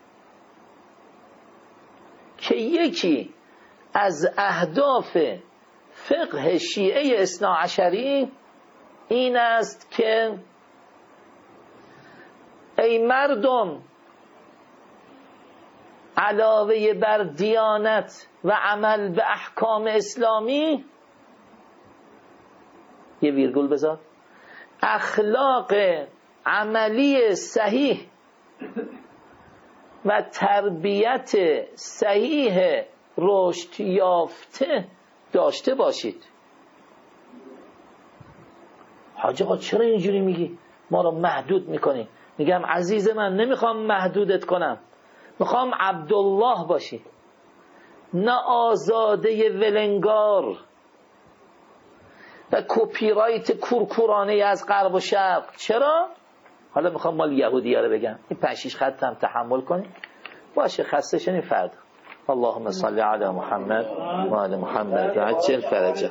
که یکی از اهداف فقه شیعه اثنا عشری این است که ای مردم، علاوه بر دیانت و عمل به احکام اسلامی، یه ویرگول بذار، اخلاق عملی صحیح و تربیت صحیح رشد یافته داشته باشید. حاج آقا چرا اینجوری میگی؟ ما رو محدود میکنی. میگم عزیز من نمیخوام محدودت کنم، میخوام عبدالله باشی، نه آزاده ولنگار و کپی رایت کورکورانه از غرب و شرق. چرا؟ حالا میخوام مال یهودی ها رو بگم، این پنج خط هم تحمل کنی باشه، خسته شنی فردا. اللهم صل علی محمد و آل محمد و عجل فرجه.